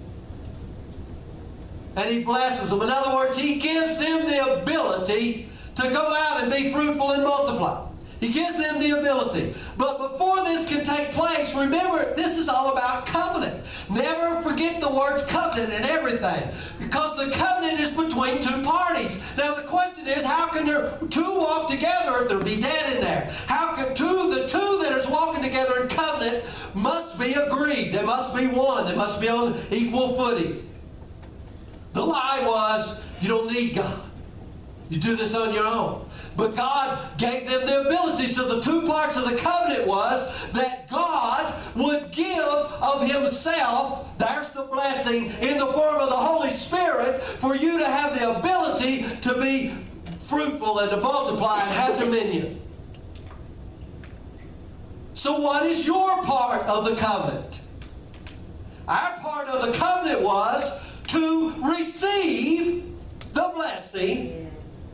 S1: And he blesses them. In other words, he gives them the ability to go out and be fruitful and multiply. He gives them the ability. But before this can take place, remember, this is all about covenant. Never forget the words covenant and everything. Because the covenant is between two parties. Now the question is, how can there two walk together if there be dead in there? How can the two that is walking together in covenant must be agreed. They must be one. They must be on equal footing. The lie was, you don't need God. You do this on your own. But God gave them the ability. So the two parts of the covenant was that God would give of himself, there's the blessing, in the form of the Holy Spirit, for you to have the ability to be fruitful and to multiply and have dominion. So what is your part of the covenant? Our part of the covenant was to receive the blessing.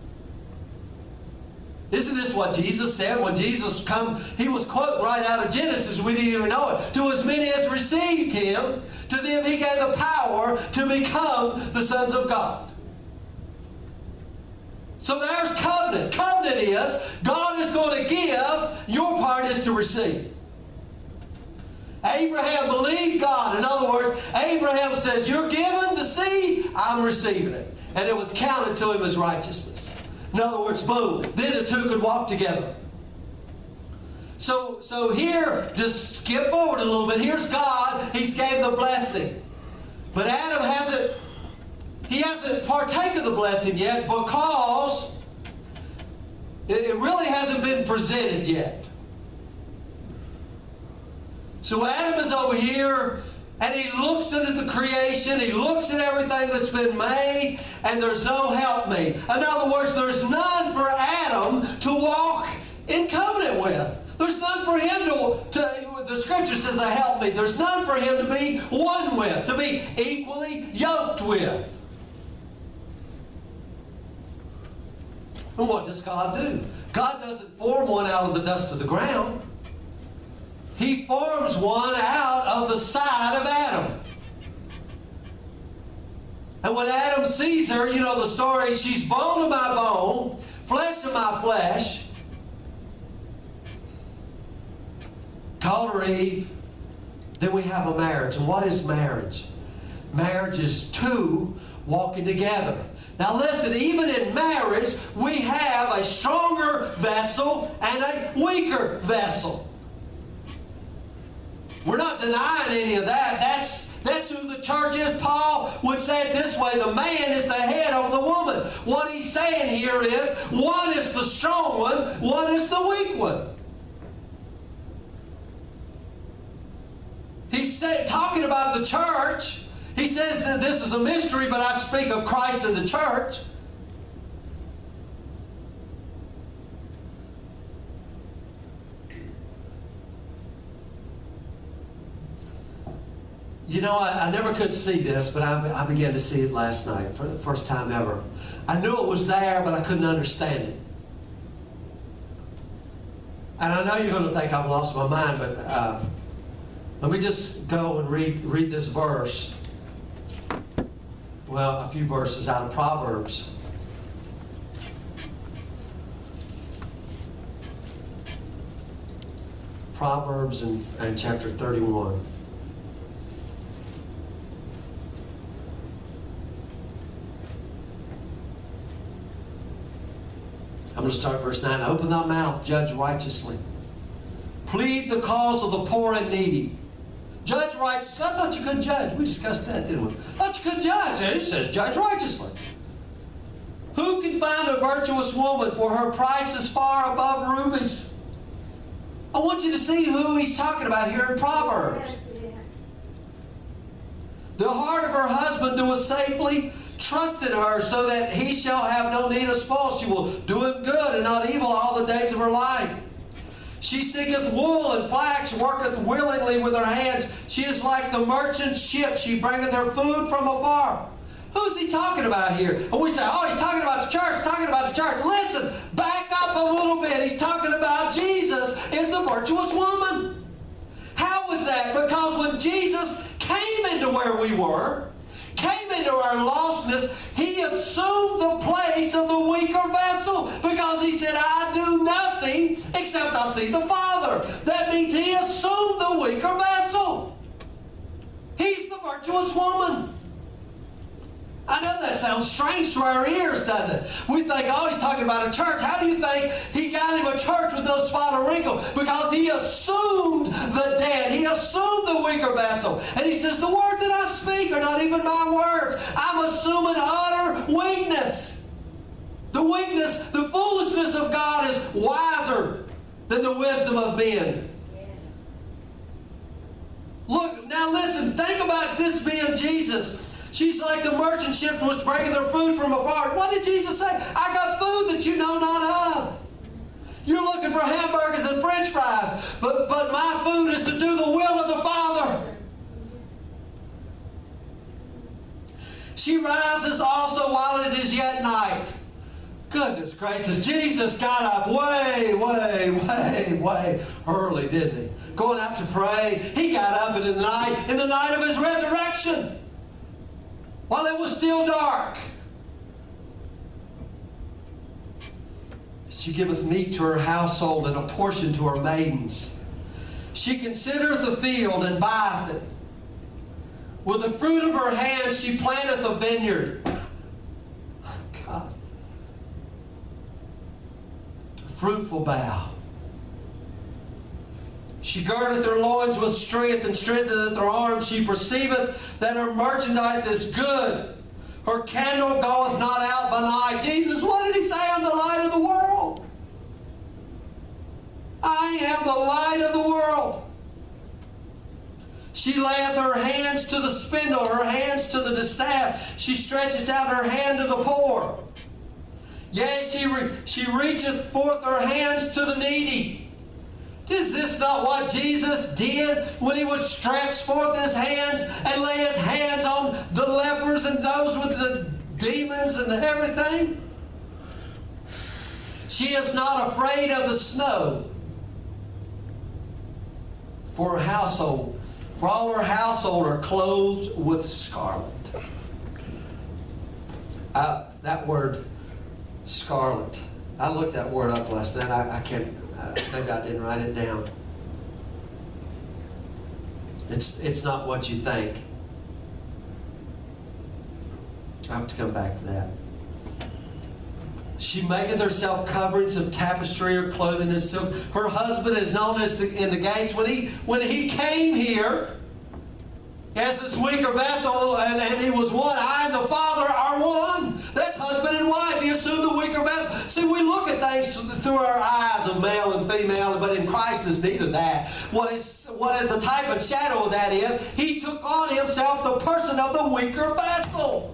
S1: Isn't this what Jesus said when Jesus come? He was quoting right out of Genesis. We didn't even know it. To as many as received him, to them he gave the power to become the sons of God. So there's covenant. Covenant is God is going to give. Your part is to receive. Abraham believed God. In other words, Abraham says, you're given the seed, I'm receiving it. And it was counted to him as righteousness. In other words, boom, then the two could walk together. So here, just skip forward a little bit. Here's God. He's gave the blessing. But Adam hasn't partaken of the blessing yet because it really hasn't been presented yet. So Adam is over here, and he looks at the creation, he looks at everything that's been made, and there's no helpmate. In other words, there's none for Adam to walk in covenant with. There's none for him to the Scripture says a helpmate. There's none for him to be one with, to be equally yoked with. And what does God do? God doesn't form one out of the dust of the ground. He forms one out of the side of Adam. And when Adam sees her, you know the story, she's bone of my bone, flesh of my flesh. Called her Eve. Then we have a marriage. And what is marriage? Marriage is two walking together. Now listen, even in marriage, we have a stronger vessel and a weaker vessel. We're not denying any of that. That's who the church is. Paul would say it this way: the man is the head over the woman. What he's saying here is, one is the strong one is the weak one. He's talking about the church. He says that this is a mystery, but I speak of Christ and the church. You know, I never could see this, but I began to see it last night for the first time ever. I knew it was there, but I couldn't understand it. And I know you're going to think I've lost my mind, but let me just go and read this verse. Well, a few verses out of Proverbs. Proverbs and chapter 31. I'm going to start verse 9. Open thy mouth, judge righteously. Plead the cause of the poor and needy. Judge righteously. I thought you couldn't judge. We discussed that, didn't we? I thought you couldn't judge. It says judge righteously. Who can find a virtuous woman, for her price is far above rubies? I want you to see who he's talking about here in Proverbs. The heart of her husband doeth safely. Trust in her, so that he shall have no need of spoil. She will do him good and not evil all the days of her life. She seeketh wool and flax, worketh willingly with her hands. She is like the merchant ship. She bringeth her food from afar. Who's he talking about here? And we say, oh, he's talking about the church, talking about the church. Listen, back up a little bit. He's talking about Jesus is the virtuous woman. How was that? Because when Jesus came into where we were, came into our lostness, he assumed the place of the weaker vessel, because he said, I do nothing except I see the Father. That means he assumed the weaker vessel. He's the virtuous woman. I know that sounds strange to our ears, doesn't it? We think, oh, he's talking about a church. How do you think he got him a church with no spot or wrinkle? Because he assumed the dead. He assumed the weaker vessel. And he says, the words that I speak are not even my words. I'm assuming utter weakness. The weakness, the foolishness of God is wiser than the wisdom of men. Look, now listen, think about this being Jesus. She's like the merchant ships which bringeth their food from afar. What did Jesus say? I got food that you know not of. You're looking for hamburgers and french fries, but my food is to do the will of the Father. She rises also while it is yet night. Goodness gracious, Jesus got up way early, didn't he? Going out to pray. He got up in the night of his resurrection, while it was still dark. She giveth meat to her household and a portion to her maidens. She considereth the field and buyeth it. With the fruit of her hands she planteth a vineyard. God. A fruitful bough. She girdeth her loins with strength and strengtheneth her arms. She perceiveth that her merchandise is good. Her candle goeth not out by night. Jesus, what did he say? I'm the light of the world. I am the light of the world. She layeth her hands to the spindle, her hands to the distaff. She stretches out her hand to the poor. Yea, she reacheth forth her hands to the needy. Is this not what Jesus did when he would stretch forth his hands and lay his hands on the lepers and those with the demons and everything? She is not afraid of the snow for her household, for all her household are clothed with scarlet. That word, scarlet, I looked that word up last night. I can't. Maybe I didn't write it down. It's not what you think. I have to come back to that. She maketh herself coverings of tapestry, or clothing of silk. Her husband is known as in the gates. When he came here as this weaker vessel, and he was one, I and the Father are one. That's husband and wife. He assumed the weaker vessel. See, we look at things through our eyes of male and female, but in Christ is neither that. What is the type and shadow of that is, he took on himself the person of the weaker vessel.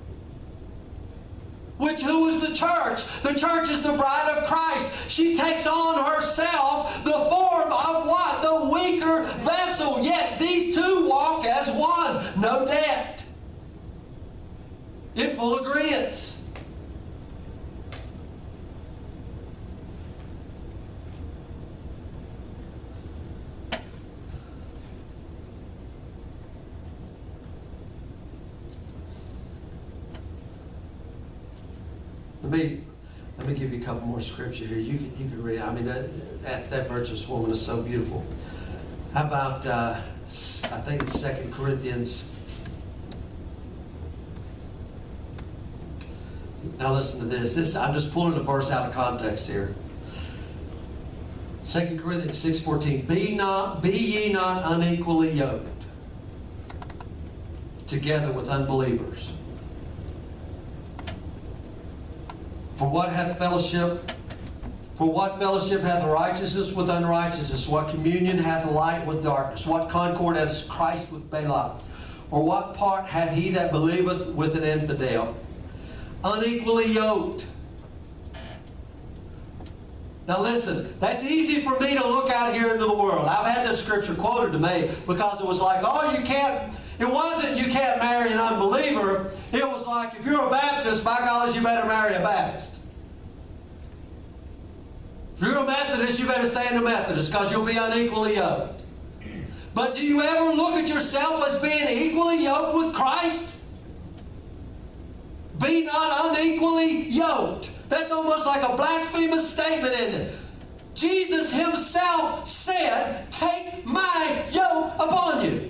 S1: Who is the church? The church is the bride of Christ. She takes on herself the form of what? The weaker vessel. Yet these two walk as one. No debt. In full agreement. Let me give you a couple more scripture here. You can read. I mean, that virtuous woman is so beautiful. How about I think it's 2 Corinthians. Now listen to this. I'm just pulling a verse out of context here. 2 Corinthians 6:14. Be ye not unequally yoked together with unbelievers. For what fellowship hath righteousness with unrighteousness? What communion hath light with darkness? What concord has Christ with Balaam? Or what part hath he that believeth with an infidel? Unequally yoked. Now listen, that's easy for me to look out here into the world. I've had this scripture quoted to me because it was like, it wasn't you can't marry an unbeliever. It was like, if you're a Baptist, by golly, you better marry a Baptist. If you're a Methodist, you better stay in the Methodist because you'll be unequally yoked. But do you ever look at yourself as being equally yoked with Christ? Be not unequally yoked. That's almost like a blasphemous statement, isn't it? Jesus himself said, take my yoke upon you.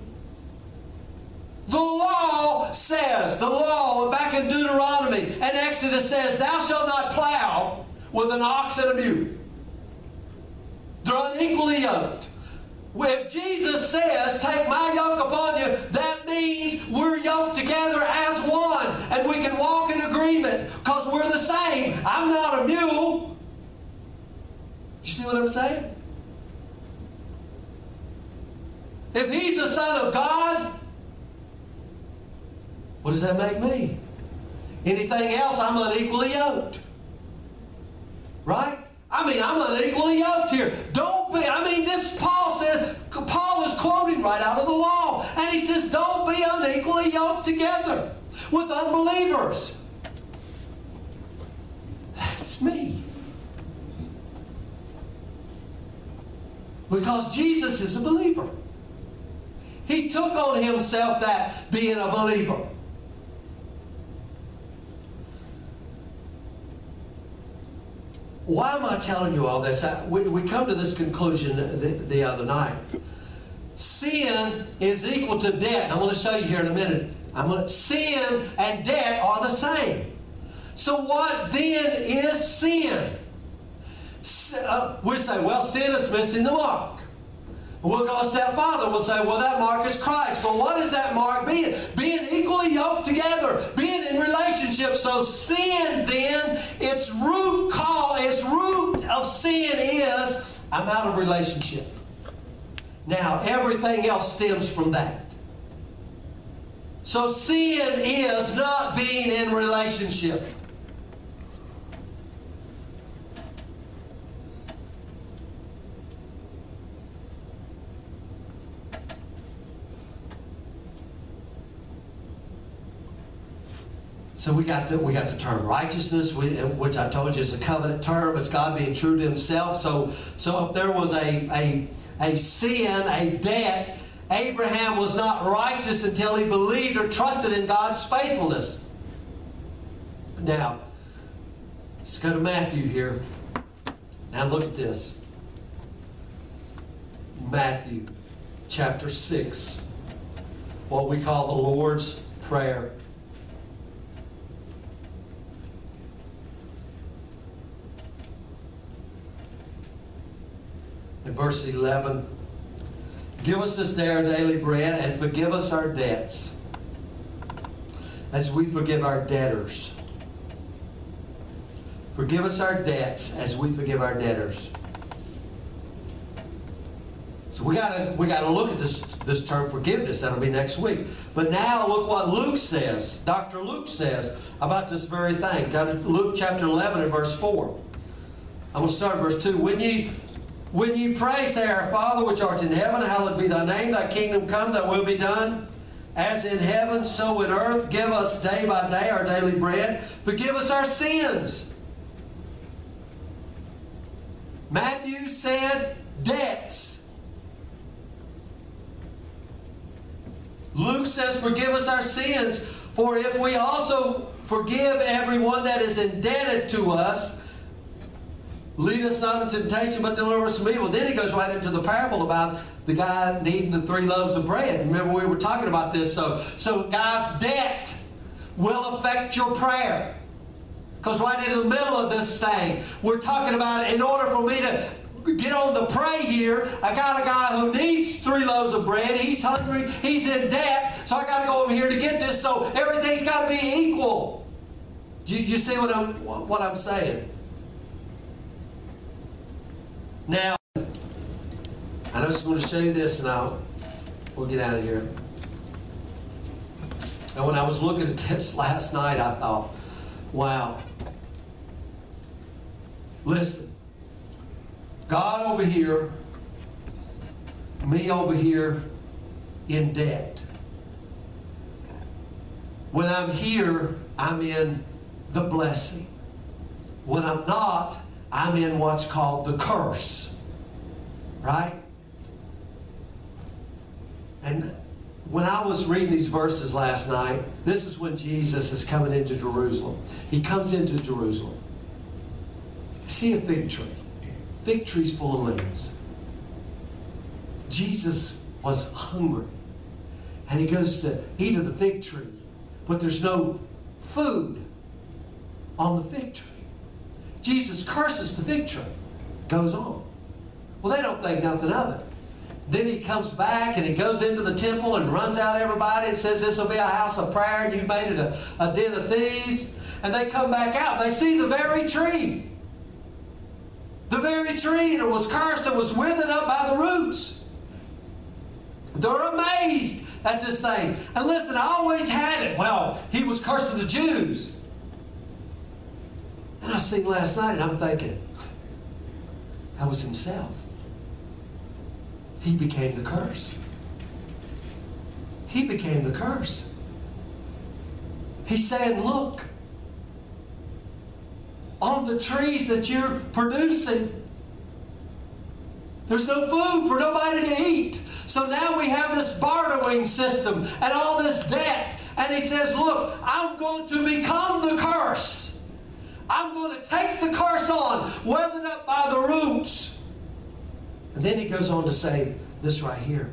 S1: The law says, back in Deuteronomy and Exodus says, thou shalt not plow with an ox and a mule. They're unequally yoked. If Jesus says, take my yoke upon you, that means we're yoked together as one. And we can walk in agreement because we're the same. I'm not a mule. You see what I'm saying? If he's the Son of God, what does that make me? Anything else, I'm unequally yoked. Right? I'm unequally yoked here. Paul is quoting right out of the law. And he says, don't be unequally yoked together. with unbelievers. That's me. Because Jesus is a believer. He took on himself that being a believer. Why am I telling you all this? We come to this conclusion the other night. Sin is equal to debt. I'm going to show you here in a minute. Sin and debt are the same. So what then is sin? We say, well, sin is missing the mark. We'll go a step farther and we'll say, well, that mark is Christ. But what is that mark being? Being equally yoked together. Being in relationship. So sin then, its root of sin is, I'm out of relationship. Now, everything else stems from that. So sin is not being in relationship. So we got the term righteousness, which I told you is a covenant term. It's God being true to himself. So if there was a sin, a debt, Abraham was not righteous until he believed or trusted in God's faithfulness. Now, let's go to Matthew here. Now look at this. Matthew chapter 6. What we call the Lord's Prayer. In verse 11, give us this day our daily bread and forgive us our debts as we forgive our debtors. Forgive us our debts as we forgive our debtors. So we got to look at this term forgiveness. That'll be next week. But now look what Luke says. Dr. Luke says about this very thing. Go to Luke chapter 11 and verse 4. I'm going to start at verse 2. When you pray, say, Our Father which art in heaven, hallowed be thy name. Thy kingdom come, thy will be done. As in heaven, so in earth. Give us day by day our daily bread. Forgive us our sins. Matthew said debts. Luke says, forgive us our sins. For if we also forgive everyone that is indebted to us, lead us not into temptation, but deliver us from evil. Then he goes right into the parable about the guy needing the 3 loaves of bread. Remember, we were talking about this. So guys, debt will affect your prayer. Because right in the middle of this thing, we're talking about, in order for me to get on the pray here, I got a guy who needs 3 loaves of bread. He's hungry. He's in debt. So I got to go over here to get this. So everything's got to be equal. You see what I'm saying? Now, I just want to show you this, and we'll get out of here. And when I was looking at this last night, I thought, wow. Listen, God over here, me over here in debt. When I'm here, I'm in the blessing. When I'm not, I'm in what's called the curse. Right? And when I was reading these verses last night, this is when Jesus is coming into Jerusalem. He comes into Jerusalem. You see a fig tree. Fig tree's full of leaves. Jesus was hungry. And he goes to eat of the fig tree. But there's no food on the fig tree. Jesus curses the fig tree. Goes on. Well, they don't think nothing of it. Then he comes back and he goes into the temple and runs out everybody and says, this will be a house of prayer and you made it a den of thieves. And they come back out. They see the very tree. The very tree that was cursed and was withered up by the roots. They're amazed at this thing. And listen, I always had it. Well, he was cursing the Jews. And I seen last night and I'm thinking, that was himself. He became the curse. He became the curse. He's saying, look, on the trees that you're producing, there's no food for nobody to eat. So now we have this bartering system and all this debt. And he says, look, I'm going to become the curse. I'm going to take the curse on, weathered up by the roots. And then he goes on to say this right here.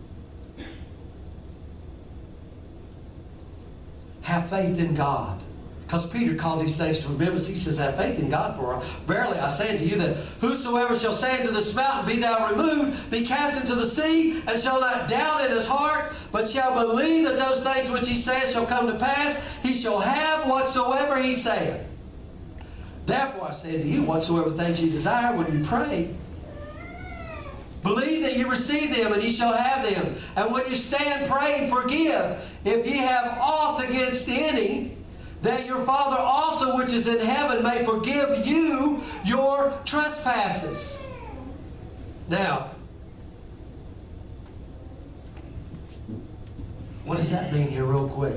S1: Have faith in God. Because Peter called these things to remembrance. He says, have faith in God, for verily I say unto you that whosoever shall say unto this mountain, be thou removed, be cast into the sea, and shall not doubt in his heart, but shall believe that those things which he saith shall come to pass, he shall have whatsoever he saith. Therefore I say unto you, whatsoever things ye desire when you pray, believe that ye receive them, and ye shall have them. And when you stand praying, forgive, if ye have aught against any, that your Father also which is in heaven may forgive you your trespasses. Now, what does that mean here real quick?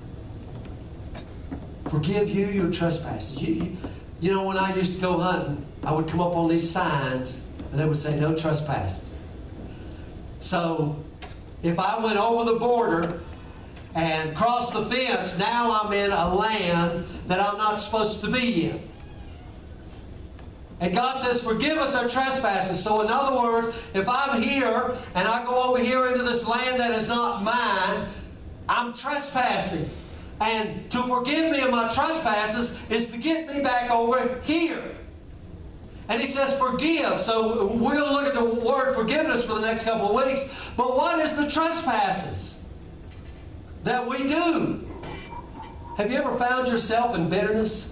S1: Forgive you your trespasses. You know, when I used to go hunting, I would come up on these signs and they would say, no trespassing. So, if I went over the border and crossed the fence, now I'm in a land that I'm not supposed to be in. And God says, forgive us our trespasses. So in other words, if I'm here and I go over here into this land that is not mine, I'm trespassing. And to forgive me of my trespasses is to get me back over here. And he says, forgive. So we're going to look at the word forgiveness for the next couple of weeks. But what is the trespasses that we do? Have you ever found yourself in bitterness?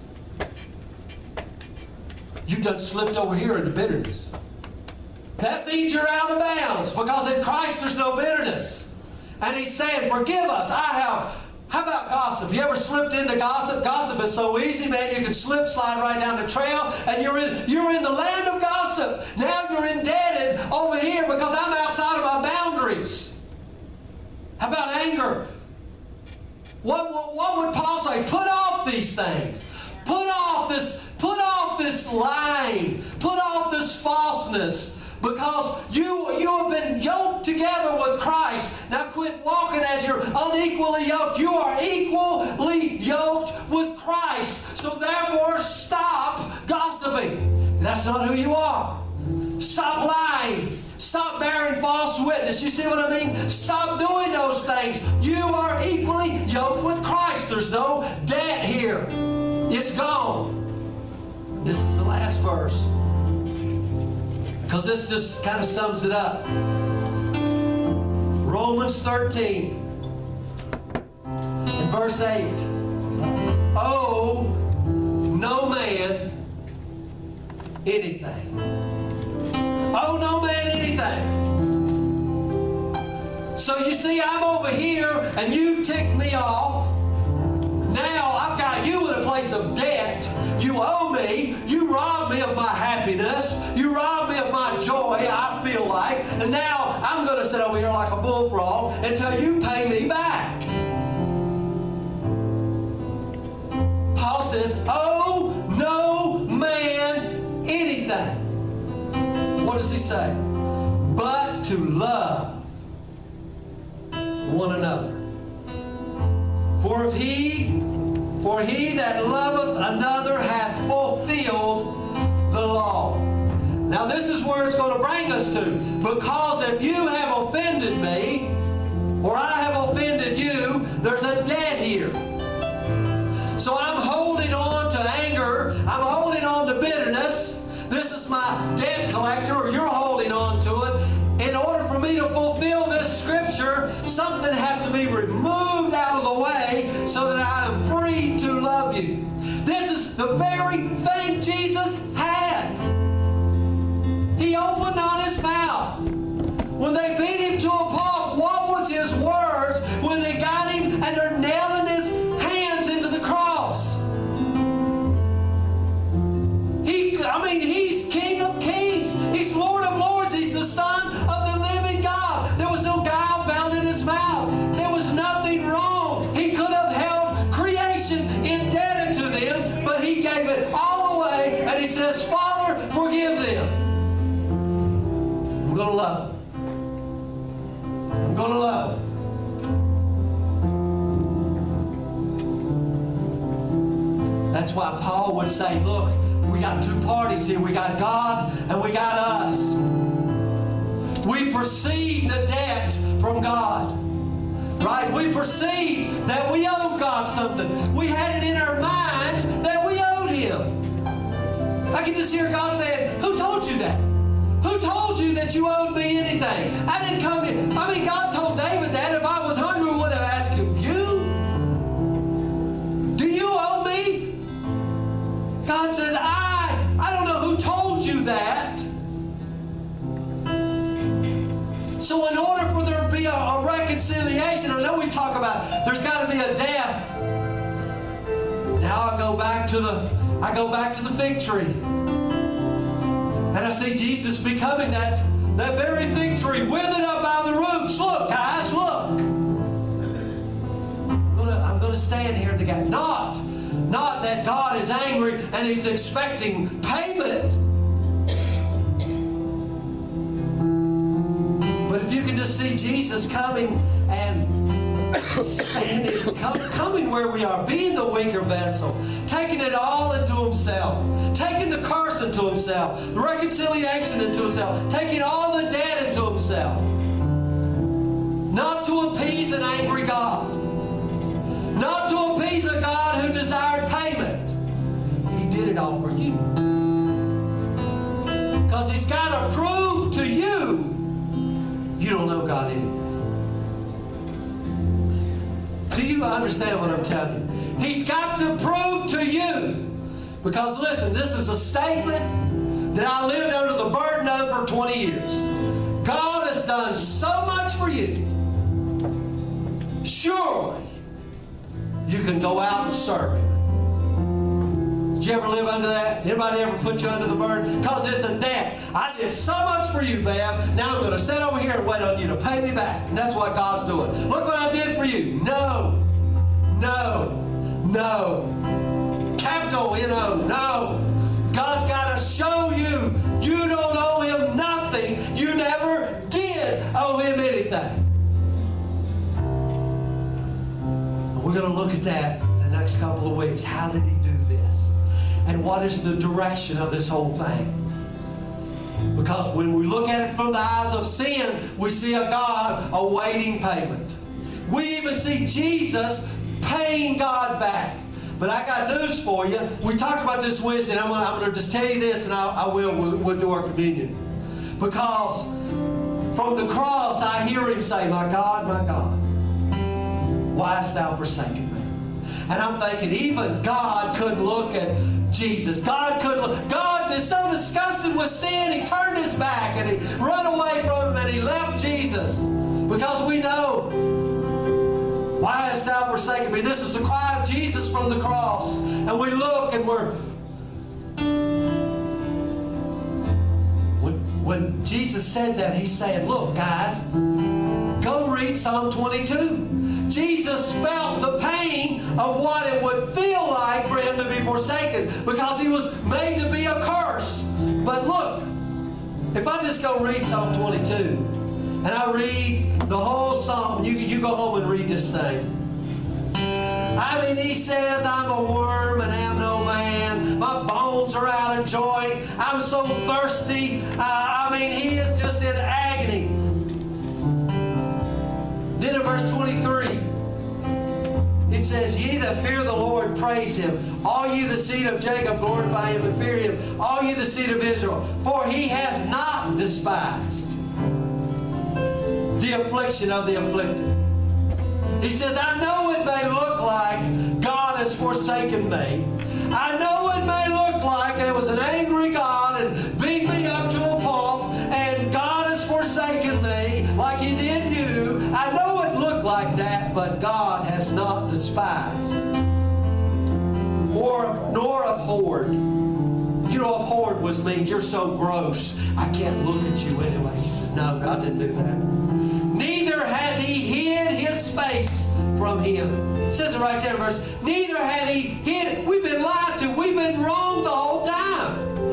S1: You've done slipped over here into bitterness. That means you're out of bounds, because in Christ there's no bitterness. And he's saying, forgive us. How about gossip? You ever slipped into gossip? Gossip is so easy, man. You can slip, slide right down the trail, and you're in the land of gossip. Now you're indebted over here because I'm outside of my boundaries. How about anger? What would Paul say? Put off these things. Put off this lying. Put off this falseness. Because you have been yoked together with Christ. Now quit walking as you're unequally yoked. You are equally yoked with Christ. So therefore, stop gossiping. That's not who you are. Stop lying. Stop bearing false witness. You see what I mean? Stop doing those things. You are equally yoked with Christ. There's no debt here. It's gone. This is the last verse, because this just kind of sums it up. Romans 13 and verse 8. Owe no man anything. Owe no man anything. So you see, I'm over here and you've ticked me off. Now I've got you in a place of debt. You owe me. You robbed me of my happiness. You robbed me of my joy, I feel like. And now I'm going to sit over here like a bullfrog until you pay me back. Paul says, owe no man anything. What does he say? But to love one another. For he that loveth another hath fulfilled the law. Now this is where it's going to bring us to. Because if you have offended me, or I have offended you, there's a debt here. So I'm holding on to anger. I'm holding on to bitterness. This is my debt collector, or you're holding on to it. In order for me to fulfill this scripture, something has to be removed out of the way so that I am free to love you. This is the very thing Jesus had. He opened not his mouth. When they beat him to a pulp, what was his words when they got him and they're nailing his hands into the cross? He's King of Kings. He's Lord of Lords. He's the Son of the living God. There was no guile found in his mouth. There was nothing wrong. He could have held creation he says, Father, forgive them. I'm going to love them. I'm going to love them. That's why Paul would say, look, we got two parties here. We got God and we got us. We perceived a debt from God. Right? We perceived that we owed God something. We had it in our minds that we owed Him. I can just hear God saying, who told you that? Who told you that you owed me anything? I didn't come here. I mean, God told David that. If I was hungry, would have asked him, you? Do you owe me? God says, I don't know who told you that. So in order for there to be a reconciliation, I know we talk about there's got to be a death. Now I go back to the fig tree. And I see Jesus becoming that very fig tree, withered up by the roots. Look, guys, look. I'm going to stand here in the gap. Not that God is angry and He's expecting payment. But if you can just see Jesus coming and standing, coming where we are, being the weaker vessel, taking it all into Himself, taking the curse into Himself, the reconciliation into Himself, taking all the debt into Himself. Not to appease an angry God. Not to appease a God who desired payment. He did it all for you. Because He's got to prove to you don't know God anything. Do you understand what I'm telling you? He's got to prove to you. Because listen, this is a statement that I lived under the burden of for 20 years. God has done so much for you. Surely you can go out and serve Him. Did you ever live under that? Anybody ever put you under the burden? Because it's a debt. I did so much for you, Bev. Now I'm going to sit over here and wait on you to pay me back. And that's what God's doing. Look what I did for you. No. Capital N-O. No. God's got to show you you don't owe Him nothing. You never did owe Him anything. We're going to look at that in the next couple of weeks. How did He do this? And what is the direction of this whole thing? Because when we look at it from the eyes of sin, we see a God awaiting payment. We even see Jesus paying God back. But I got news for you. We talked about this Wednesday, and I'm going to just tell you this, and we'll do our communion. Because from the cross, I hear Him say, my God, why hast thou forsaken me? And I'm thinking, even God could look at Jesus. God is so disgusted with sin, He turned His back and He ran away from Him and He left Jesus. Because we know, why hast thou forsaken me? This is the cry of Jesus from the cross. And we look and when Jesus said that, He's saying, look, guys, go read Psalm 22. Jesus felt the pain of what it would feel like for Him to be forsaken because He was made to be a curse. But look, if I just go read Psalm 22 and I read the whole Psalm, you go home and read this thing. I mean, He says, I'm a worm and am no man. My bones are out of joint. I'm so thirsty. He is just in agony. Then in verse 23, it says, ye that fear the Lord, praise Him. All ye the seed of Jacob, glorify Him and fear Him. All ye the seed of Israel. For He hath not despised the affliction of the afflicted. He says, I know it may look like God has forsaken me. I know it may look like there was an angry God and beat me up to a pulp, and God has forsaken me like He did you. I know it looked like that, but God has not despised nor abhorred. You know, abhorred means you're so gross, I can't look at you anyway. He says, no, God didn't do that. Neither hath He hid His face from him. It says it right there in verse. Neither hath He hid it. We've been lied to. We've been wrong the whole time.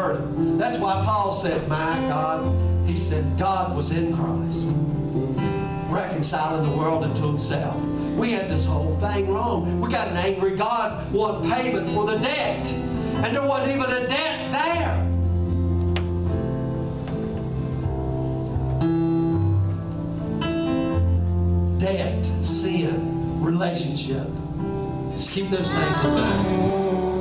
S1: burden. That's why Paul said, my God, he said, God was in Christ, reconciling the world unto himself. We had this whole thing wrong. We got an angry God wanting payment for the debt. And there wasn't even a debt there. Debt, sin, relationship. Just keep those things in mind.